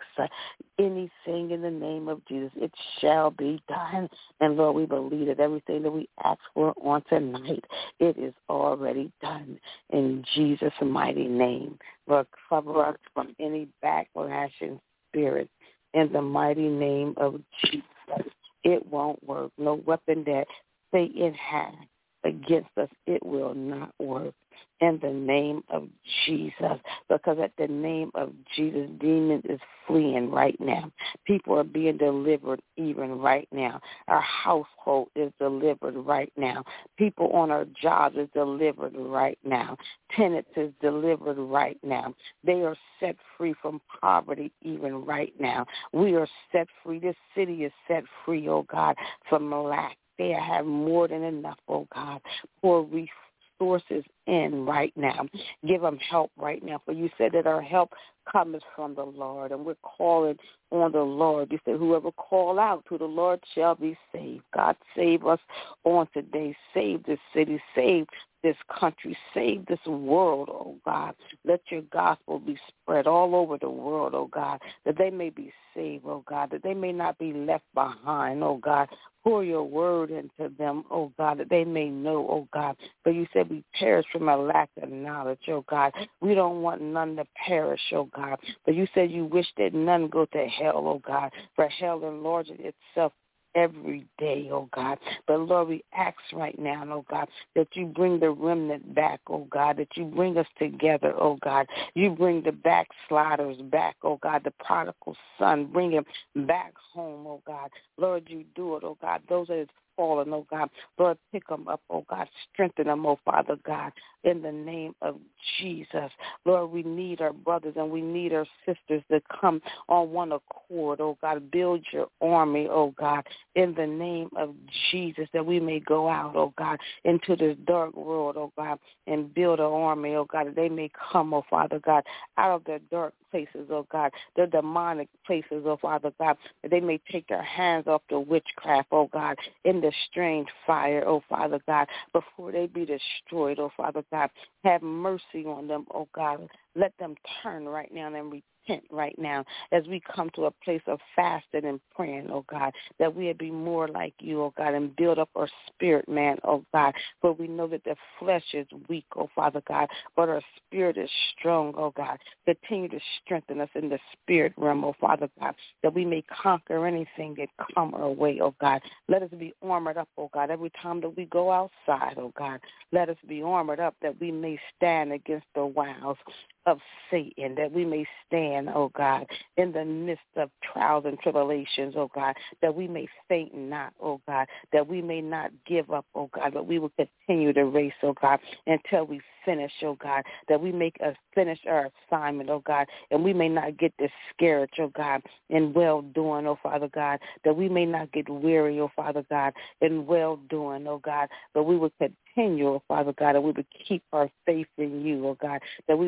B: anything in the name of Jesus, it shall be done. And Lord, we believe that everything that we ask for on tonight, it is already done in Jesus' mighty name. Lord, cover us from any backlash and spirit in the mighty name of Jesus. It won't work. No weapon that Satan has against us, it will not work in the name of Jesus, because at the name of Jesus, demons is fleeing right now. People are being delivered even right now. Our household is delivered right now. People on our jobs is delivered right now. Tenants is delivered right now. They are set free from poverty even right now. We are set free. This city is set free, oh God, from lack. They have more than enough, oh God, pour resources in right now. Give them help right now. For you said that our help comes from the Lord, and we're calling on the Lord. You said whoever call out to the Lord shall be saved. God, save us on today. Save this city. Save this country. Save this world, oh God. Let your gospel be spread all over the world, oh God, that they may be saved, oh God, that they may not be left behind, oh God. Pour your word into them, oh God, that they may know, oh God. But you said we perish from a lack of knowledge, oh God. We don't want none to perish, oh God. But you said you wish that none go to hell, oh God, for hell enlarges itself every day, oh God. But Lord, we ask right now, oh God, that you bring the remnant back, oh God, that you bring us together, oh God. You bring the backsliders back, oh God, the prodigal son, bring him back home, oh God. Lord, you do it, oh God. Those that have fallen, oh God, Lord, pick them up, oh God. Strengthen them, oh Father God, in the name of Jesus. Lord, we need our brothers and we need our sisters to come on one accord, oh God. Build your army, oh God, in the name of Jesus, that we may go out, oh God, into this dark world, oh God, and build an army, oh God, that they may come, oh Father God, out of their dark places, oh God, their demonic places, oh Father God, that they may take their hands off the witchcraft, oh God, in the strange fire, oh Father God, before they be destroyed, oh Father God. Have mercy on them, oh God. Let them turn right now and repent right now as we come to a place of fasting and praying, oh God, that we'll be more like you, oh God, and build up our spirit, man, oh God, for we know that the flesh is weak, oh Father God, but our spirit is strong, oh God. Continue to strengthen us in the spirit realm, oh Father God, that we may conquer anything that come our way, oh God. Let us be armored up, oh God, every time that we go outside, oh God. Let us be armored up that we may stand against the wiles of Satan, that we may stand, oh God, in the midst of trials and tribulations, oh God, that we may faint not, oh God, that we may not give up, oh God, but we will continue the race, oh God, until we finish, oh God, that we make us finish our assignment, oh God, and we may not get discouraged, oh God, in well-doing, oh Father God, that we may not get weary, oh Father God, in well-doing, oh God, but we will continue, oh Father God, and we would keep our faith in you, oh God, that we would keep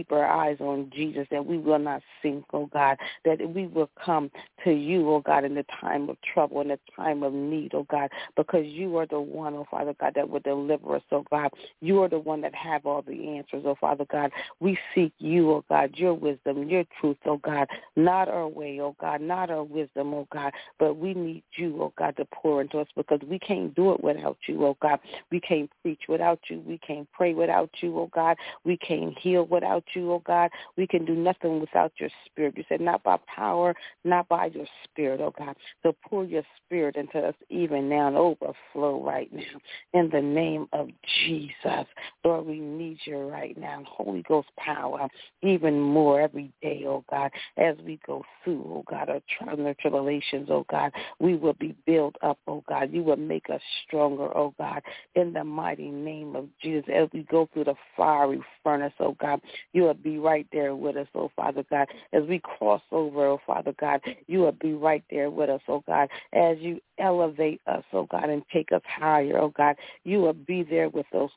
B: keep our eyes on Jesus, that we will not sink, oh God, that we will come to you, oh God, in the time of trouble, in the time of need, oh God, because you are the one, oh Father God, that will deliver us, oh God. You are the one that have all the answers, oh Father God. We seek you, oh God, your wisdom, your truth, oh God, not our way, oh God, not our wisdom, oh God, but we need you, oh God, to pour into us because we can't do it without you, oh God. We can't preach without you. We can't pray without you, oh God. We can't heal without you, oh God. We can do nothing without your spirit. You said not by power, not by your spirit, oh God. So pour your spirit into us even now and overflow right now in the name of Jesus. Lord, we need you right now. Holy Ghost power even more every day, oh God, as we go through, oh God, our trials and our tribulations, oh God. We will be built up, oh God. You will make us stronger, oh God, in the mighty name of Jesus. As we go through the fiery furnace, oh God, you will be right there with us, oh Father God. As we cross over, oh Father God, you will be right there with us, oh God. As you elevate us, oh God, and take us higher, oh God, you will be there with us,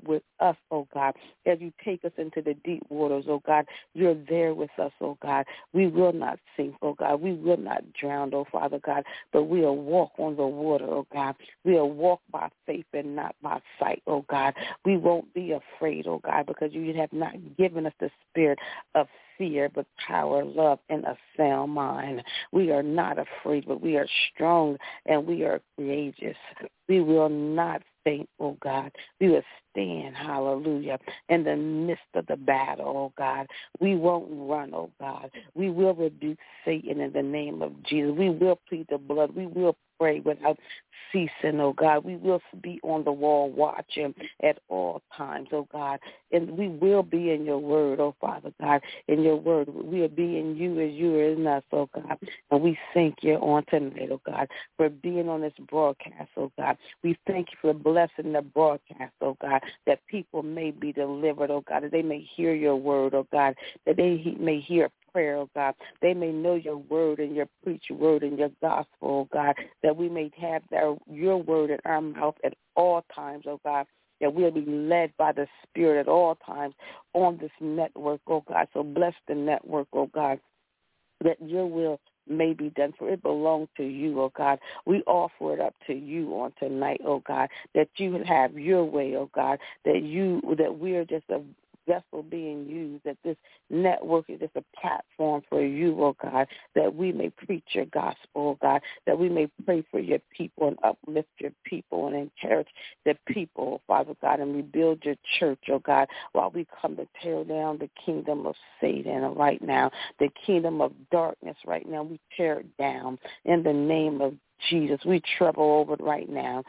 B: oh God. As you take us into the deep waters, oh God, you're there with us, oh God. We will not sink, oh God. We will not drown, oh Father God, but we'll walk on the water, oh God. We'll walk by faith and not by sight, oh God. We won't be afraid, oh God, because you have not given us the spirit of fear, but power, love, and a sound mind. We are not afraid, but we are strong and we are courageous. We will not faint, oh God. We will stand, hallelujah, in the midst of the battle, oh God. We won't run, oh God. We will rebuke Satan in the name of Jesus. We will plead the blood. We will pray without ceasing, oh God. We will be on the wall watching at all times, oh God. And we will be in your word, oh Father God. In your word, we will be in you as you are in us, oh God. And we thank you on tonight, oh God, for being on this broadcast, oh God. We thank you for blessing the broadcast, oh God, that people may be delivered, oh God, that they may hear your word, oh God, that they may hear prayer, oh God. They may know your word and your preach word and your gospel, oh God, that we may have your word in our mouth at all times, oh God, that we'll be led by the Spirit at all times on this network, oh God. So bless the network, oh God, that your will may be done, for it belongs to you, oh God. We offer it up to you on tonight, oh God, that you would have your way, oh God, that we are just a vessel being used, that this network is just a platform for you, oh God, that we may preach your gospel, oh God, that we may pray for your people and uplift your people and encourage the people, Father God, and rebuild your church, oh God, while we come to tear down the kingdom of Satan right now, the kingdom of darkness right now. We tear it down in the name of Jesus. We trouble over it right now.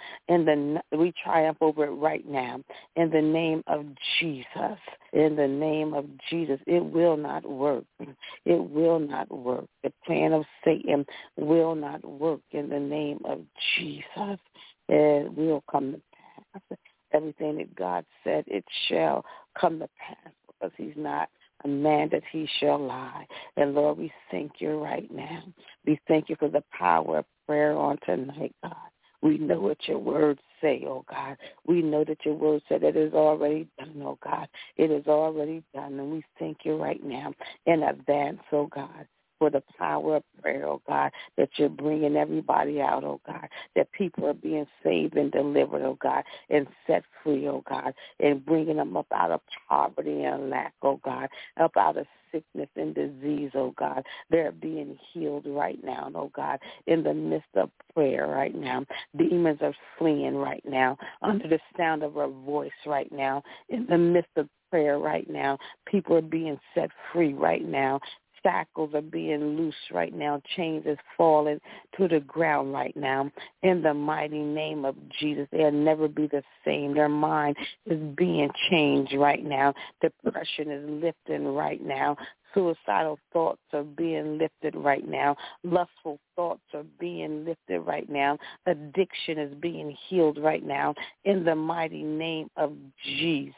B: We triumph over it right now. In the name of Jesus. In the name of Jesus. It will not work. It will not work. The plan of Satan will not work in the name of Jesus. It will come to pass. Everything that God said, it shall come to pass, because he's not a man that he shall lie. And Lord, we thank you right now. We thank you for the power of prayer on tonight, God. We know what your words say, oh God. We know that your word said it is already done, oh God. It is already done, and we thank you right now in advance, oh God, for the power of prayer, oh God, that you're bringing everybody out, oh God, that people are being saved and delivered, oh God, and set free, oh God, and bringing them up out of poverty and lack, oh God, up out of sickness and disease, oh God. They're being healed right now, oh God, in the midst of prayer right now. Demons are fleeing right now under the sound of our voice right now. In the midst of prayer right now, people are being set free right now. Shackles are being loose right now. Chains is falling to the ground right now. In the mighty name of Jesus, they'll never be the same. Their mind is being changed right now. Depression is lifting right now. Suicidal thoughts are being lifted right now. Lustful thoughts are being lifted right now. Addiction is being healed right now. In the mighty name of Jesus.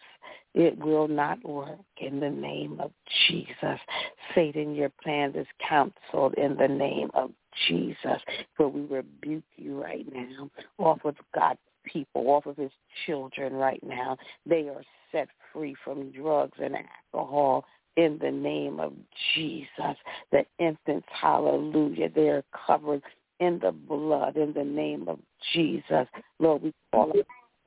B: It will not work in the name of Jesus. Satan, your plan is canceled in the name of Jesus. For we rebuke you right now off of God's people, off of his children right now. They are set free from drugs and alcohol in the name of Jesus. The infants, hallelujah, they are covered in the blood in the name of Jesus. Lord, we call it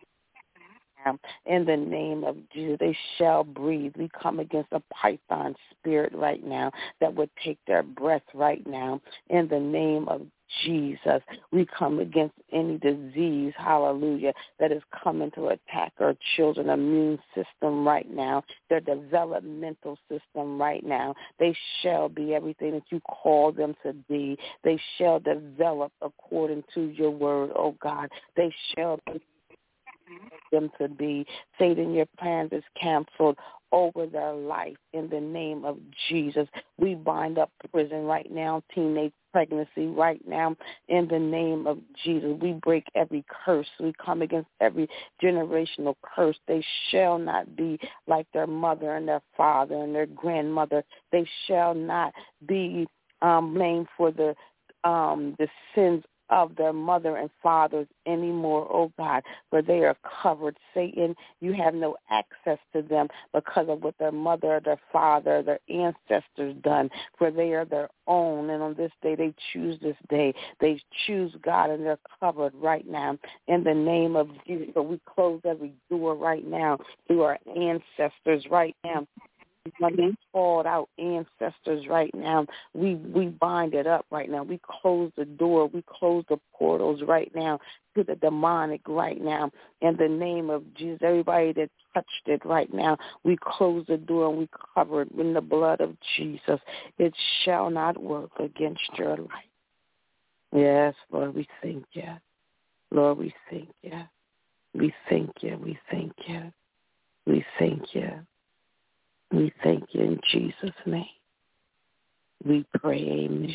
B: in the name of Jesus. They shall breathe. We come against a python spirit right now that would take their breath right now in the name of Jesus. We come against any disease, hallelujah, that is coming to attack our children's immune system right now, their developmental system right now. They shall be everything that you call them to be. They shall develop according to your word, oh God. They shall be them to be. Satan, your plans is canceled over their life in the name of Jesus. We bind up prison right now, teenage pregnancy right now in the name of Jesus. We break every curse. We come against every generational curse. They shall not be like their mother and their father and their grandmother. They shall not be blamed for the sins of their mother and fathers anymore, oh God, for they are covered. Satan, you have no access to them because of what their mother, their father, their ancestors done, for they are their own. And on this day, they choose this day. They choose God, and they're covered right now in the name of Jesus. So we close every door right now through our ancestors right now. When they called out ancestors right now, we bind it up right now. We close the door. We close the portals right now to the demonic right now. In the name of Jesus, everybody that touched it right now, we close the door and we cover it in the blood of Jesus. It shall not work against your life. Yes, Lord, we thank you. Lord, we thank you. We thank you. We thank you. We thank you. We thank you in Jesus' name. We pray, amen.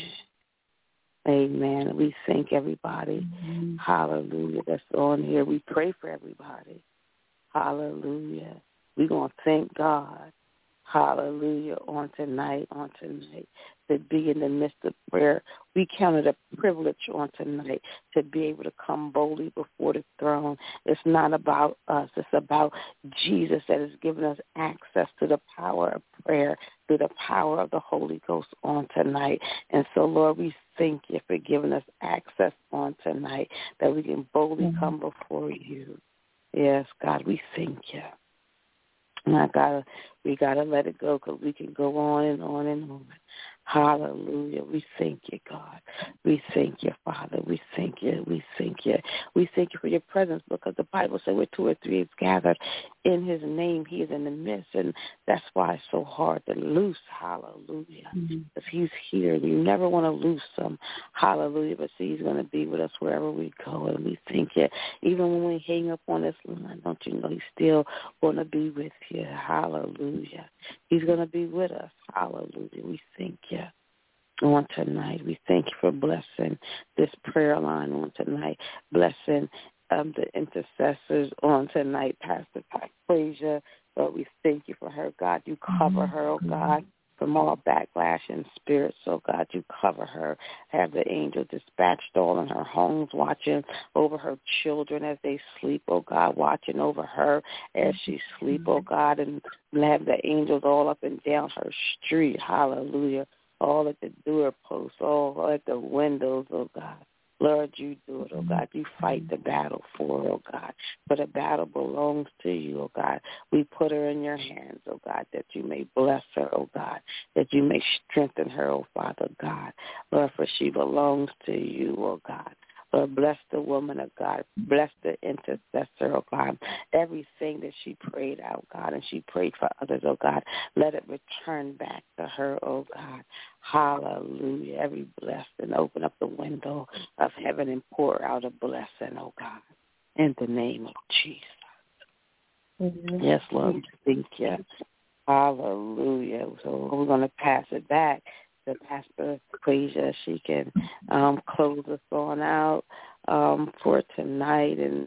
B: Amen. We thank everybody. Mm-hmm. Hallelujah. That's on here. We pray for everybody. Hallelujah. We're going to thank God. Hallelujah. On tonight, to be in the midst of prayer. We count it a privilege on tonight to be able to come boldly before the throne. It's not about us. It's about Jesus that has given us access to the power of prayer, through the power of the Holy Ghost on tonight. And so, Lord, we thank you for giving us access on tonight that we can boldly come before you. Yes, God, we thank you. And we gotta let it go because we can go on and on and on. Hallelujah. We thank you, God. We thank you, Father. We thank you. We thank you. We thank you for your presence because the Bible says where 2 or 3 is gathered in his name, he is in the midst. And that's why it's so hard to loose. Hallelujah. Because he's here. You never want to lose him. Hallelujah. But see, he's going to be with us wherever we go. And we thank you. Even when we hang up on this line, don't you know he's still going to be with you. Hallelujah. He's going to be with us. Hallelujah. We thank you on tonight. We thank you for blessing this prayer line on tonight, blessing the intercessors on tonight, Pastor Frazier. Lord, we thank you for her, God. You cover her, oh God, from all backlash and spirits. So, God, you cover her. Have the angel dispatched all in her homes, watching over her children as they sleep, oh God, watching over her as she sleep, oh God, and have the angels all up and down her street. Hallelujah. All at the doorposts, all at the windows, oh God. Lord, you do it, oh God. You fight the battle for her, oh God. For the battle belongs to you, oh God. We put her in your hands, oh God, that you may bless her, oh God, that you may strengthen her, oh Father God. Lord, for she belongs to you, oh God. Lord, bless the woman of God. Bless the intercessor, oh God. Everything that she prayed out, God, and she prayed for others, oh God, let it return back to her, oh God. Hallelujah. Every blessing, open up the window of heaven and pour out a blessing, oh God, in the name of Jesus. Mm-hmm. Yes, Lord, thank you. Hallelujah. So we're going to pass it back to Pastor Frazier. She can close us on out for tonight. And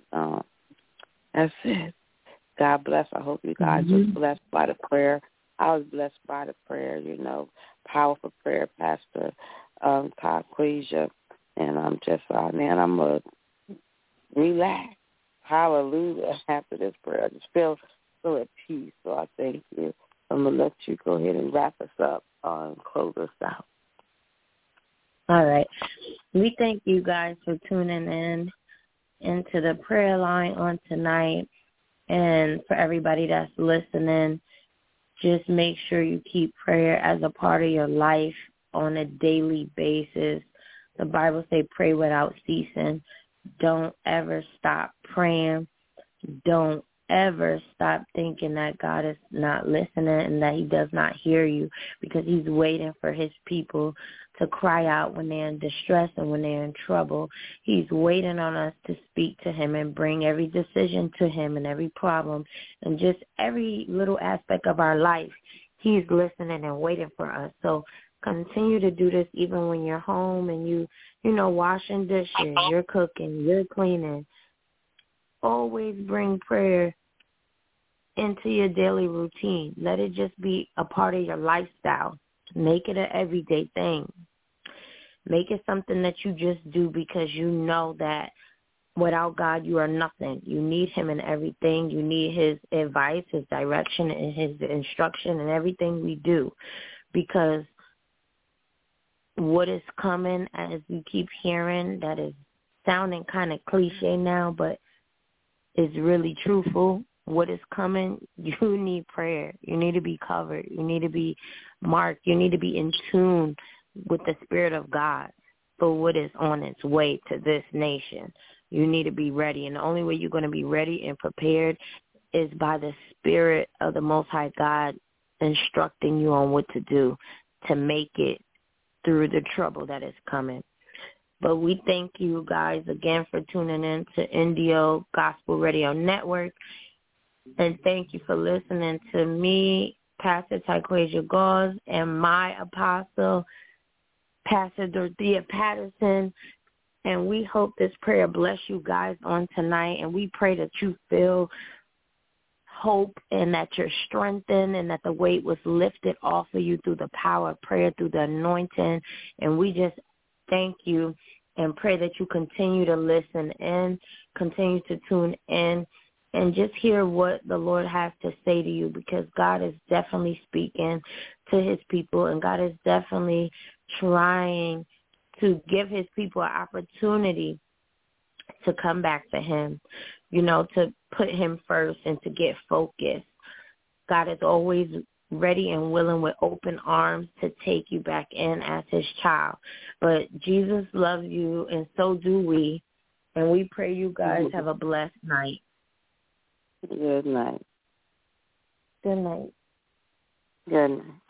B: that's it. God bless. I hope you guys was blessed by the prayer. I was blessed by the prayer, powerful prayer, Pastor Todd Frazier. And I'm just, man, I'm going to relax. hallelujah after this prayer. I just feel so at peace, so I thank you. I'm going to let you go ahead and wrap us up and close us out.
A: All right. We thank you guys for tuning in into the prayer line on tonight. And for everybody that's listening, just make sure you keep prayer as a part of your life on a daily basis. The Bible says pray without ceasing. Don't ever stop praying. Don't ever stop thinking that God is not listening and that he does not hear you, because he's waiting for his people to cry out when they're in distress and when they're in trouble. He's waiting on us to speak to him and bring every decision to him and every problem and just every little aspect of our life. He's listening and waiting for us. So continue to do this even when you're home and you washing dishes, you're cooking, you're cleaning. Always bring prayer into your daily routine. Let it just be a part of your lifestyle. Make it an everyday thing. Make it something that you just do because you know that without God you are nothing. You need him in everything. You need his advice, his direction, and his instruction in everything we do, because what is coming, as we keep hearing, that is sounding kind of cliche now, but is really truthful. What is coming, you need prayer. You need to be covered. You need to be marked. You need to be in tune with the Spirit of God for what is on its way to this nation. You need to be ready. And the only way you're going to be ready and prepared is by the Spirit of the Most High God instructing you on what to do to make it through the trouble that is coming. But we thank you guys again for tuning in to Indio Gospel Radio Network. And thank you for listening to me, Pastor Taquasia Gauze, and my apostle, Pastor Dorothea Patterson. And we hope this prayer bless you guys on tonight. And we pray that you feel hope and that you're strengthened and that the weight was lifted off of you through the power of prayer, through the anointing. And we just thank you and pray that you continue to listen in, continue to tune in, and just hear what the Lord has to say to you, because God is definitely speaking to his people, and God is definitely trying to give his people an opportunity to come back to him, to put him first and to get focused. God is always ready and willing with open arms to take you back in as his child. But Jesus loves you, and so do we. And we pray you guys have a blessed night.
B: Good night.
A: Good night.
B: Good night.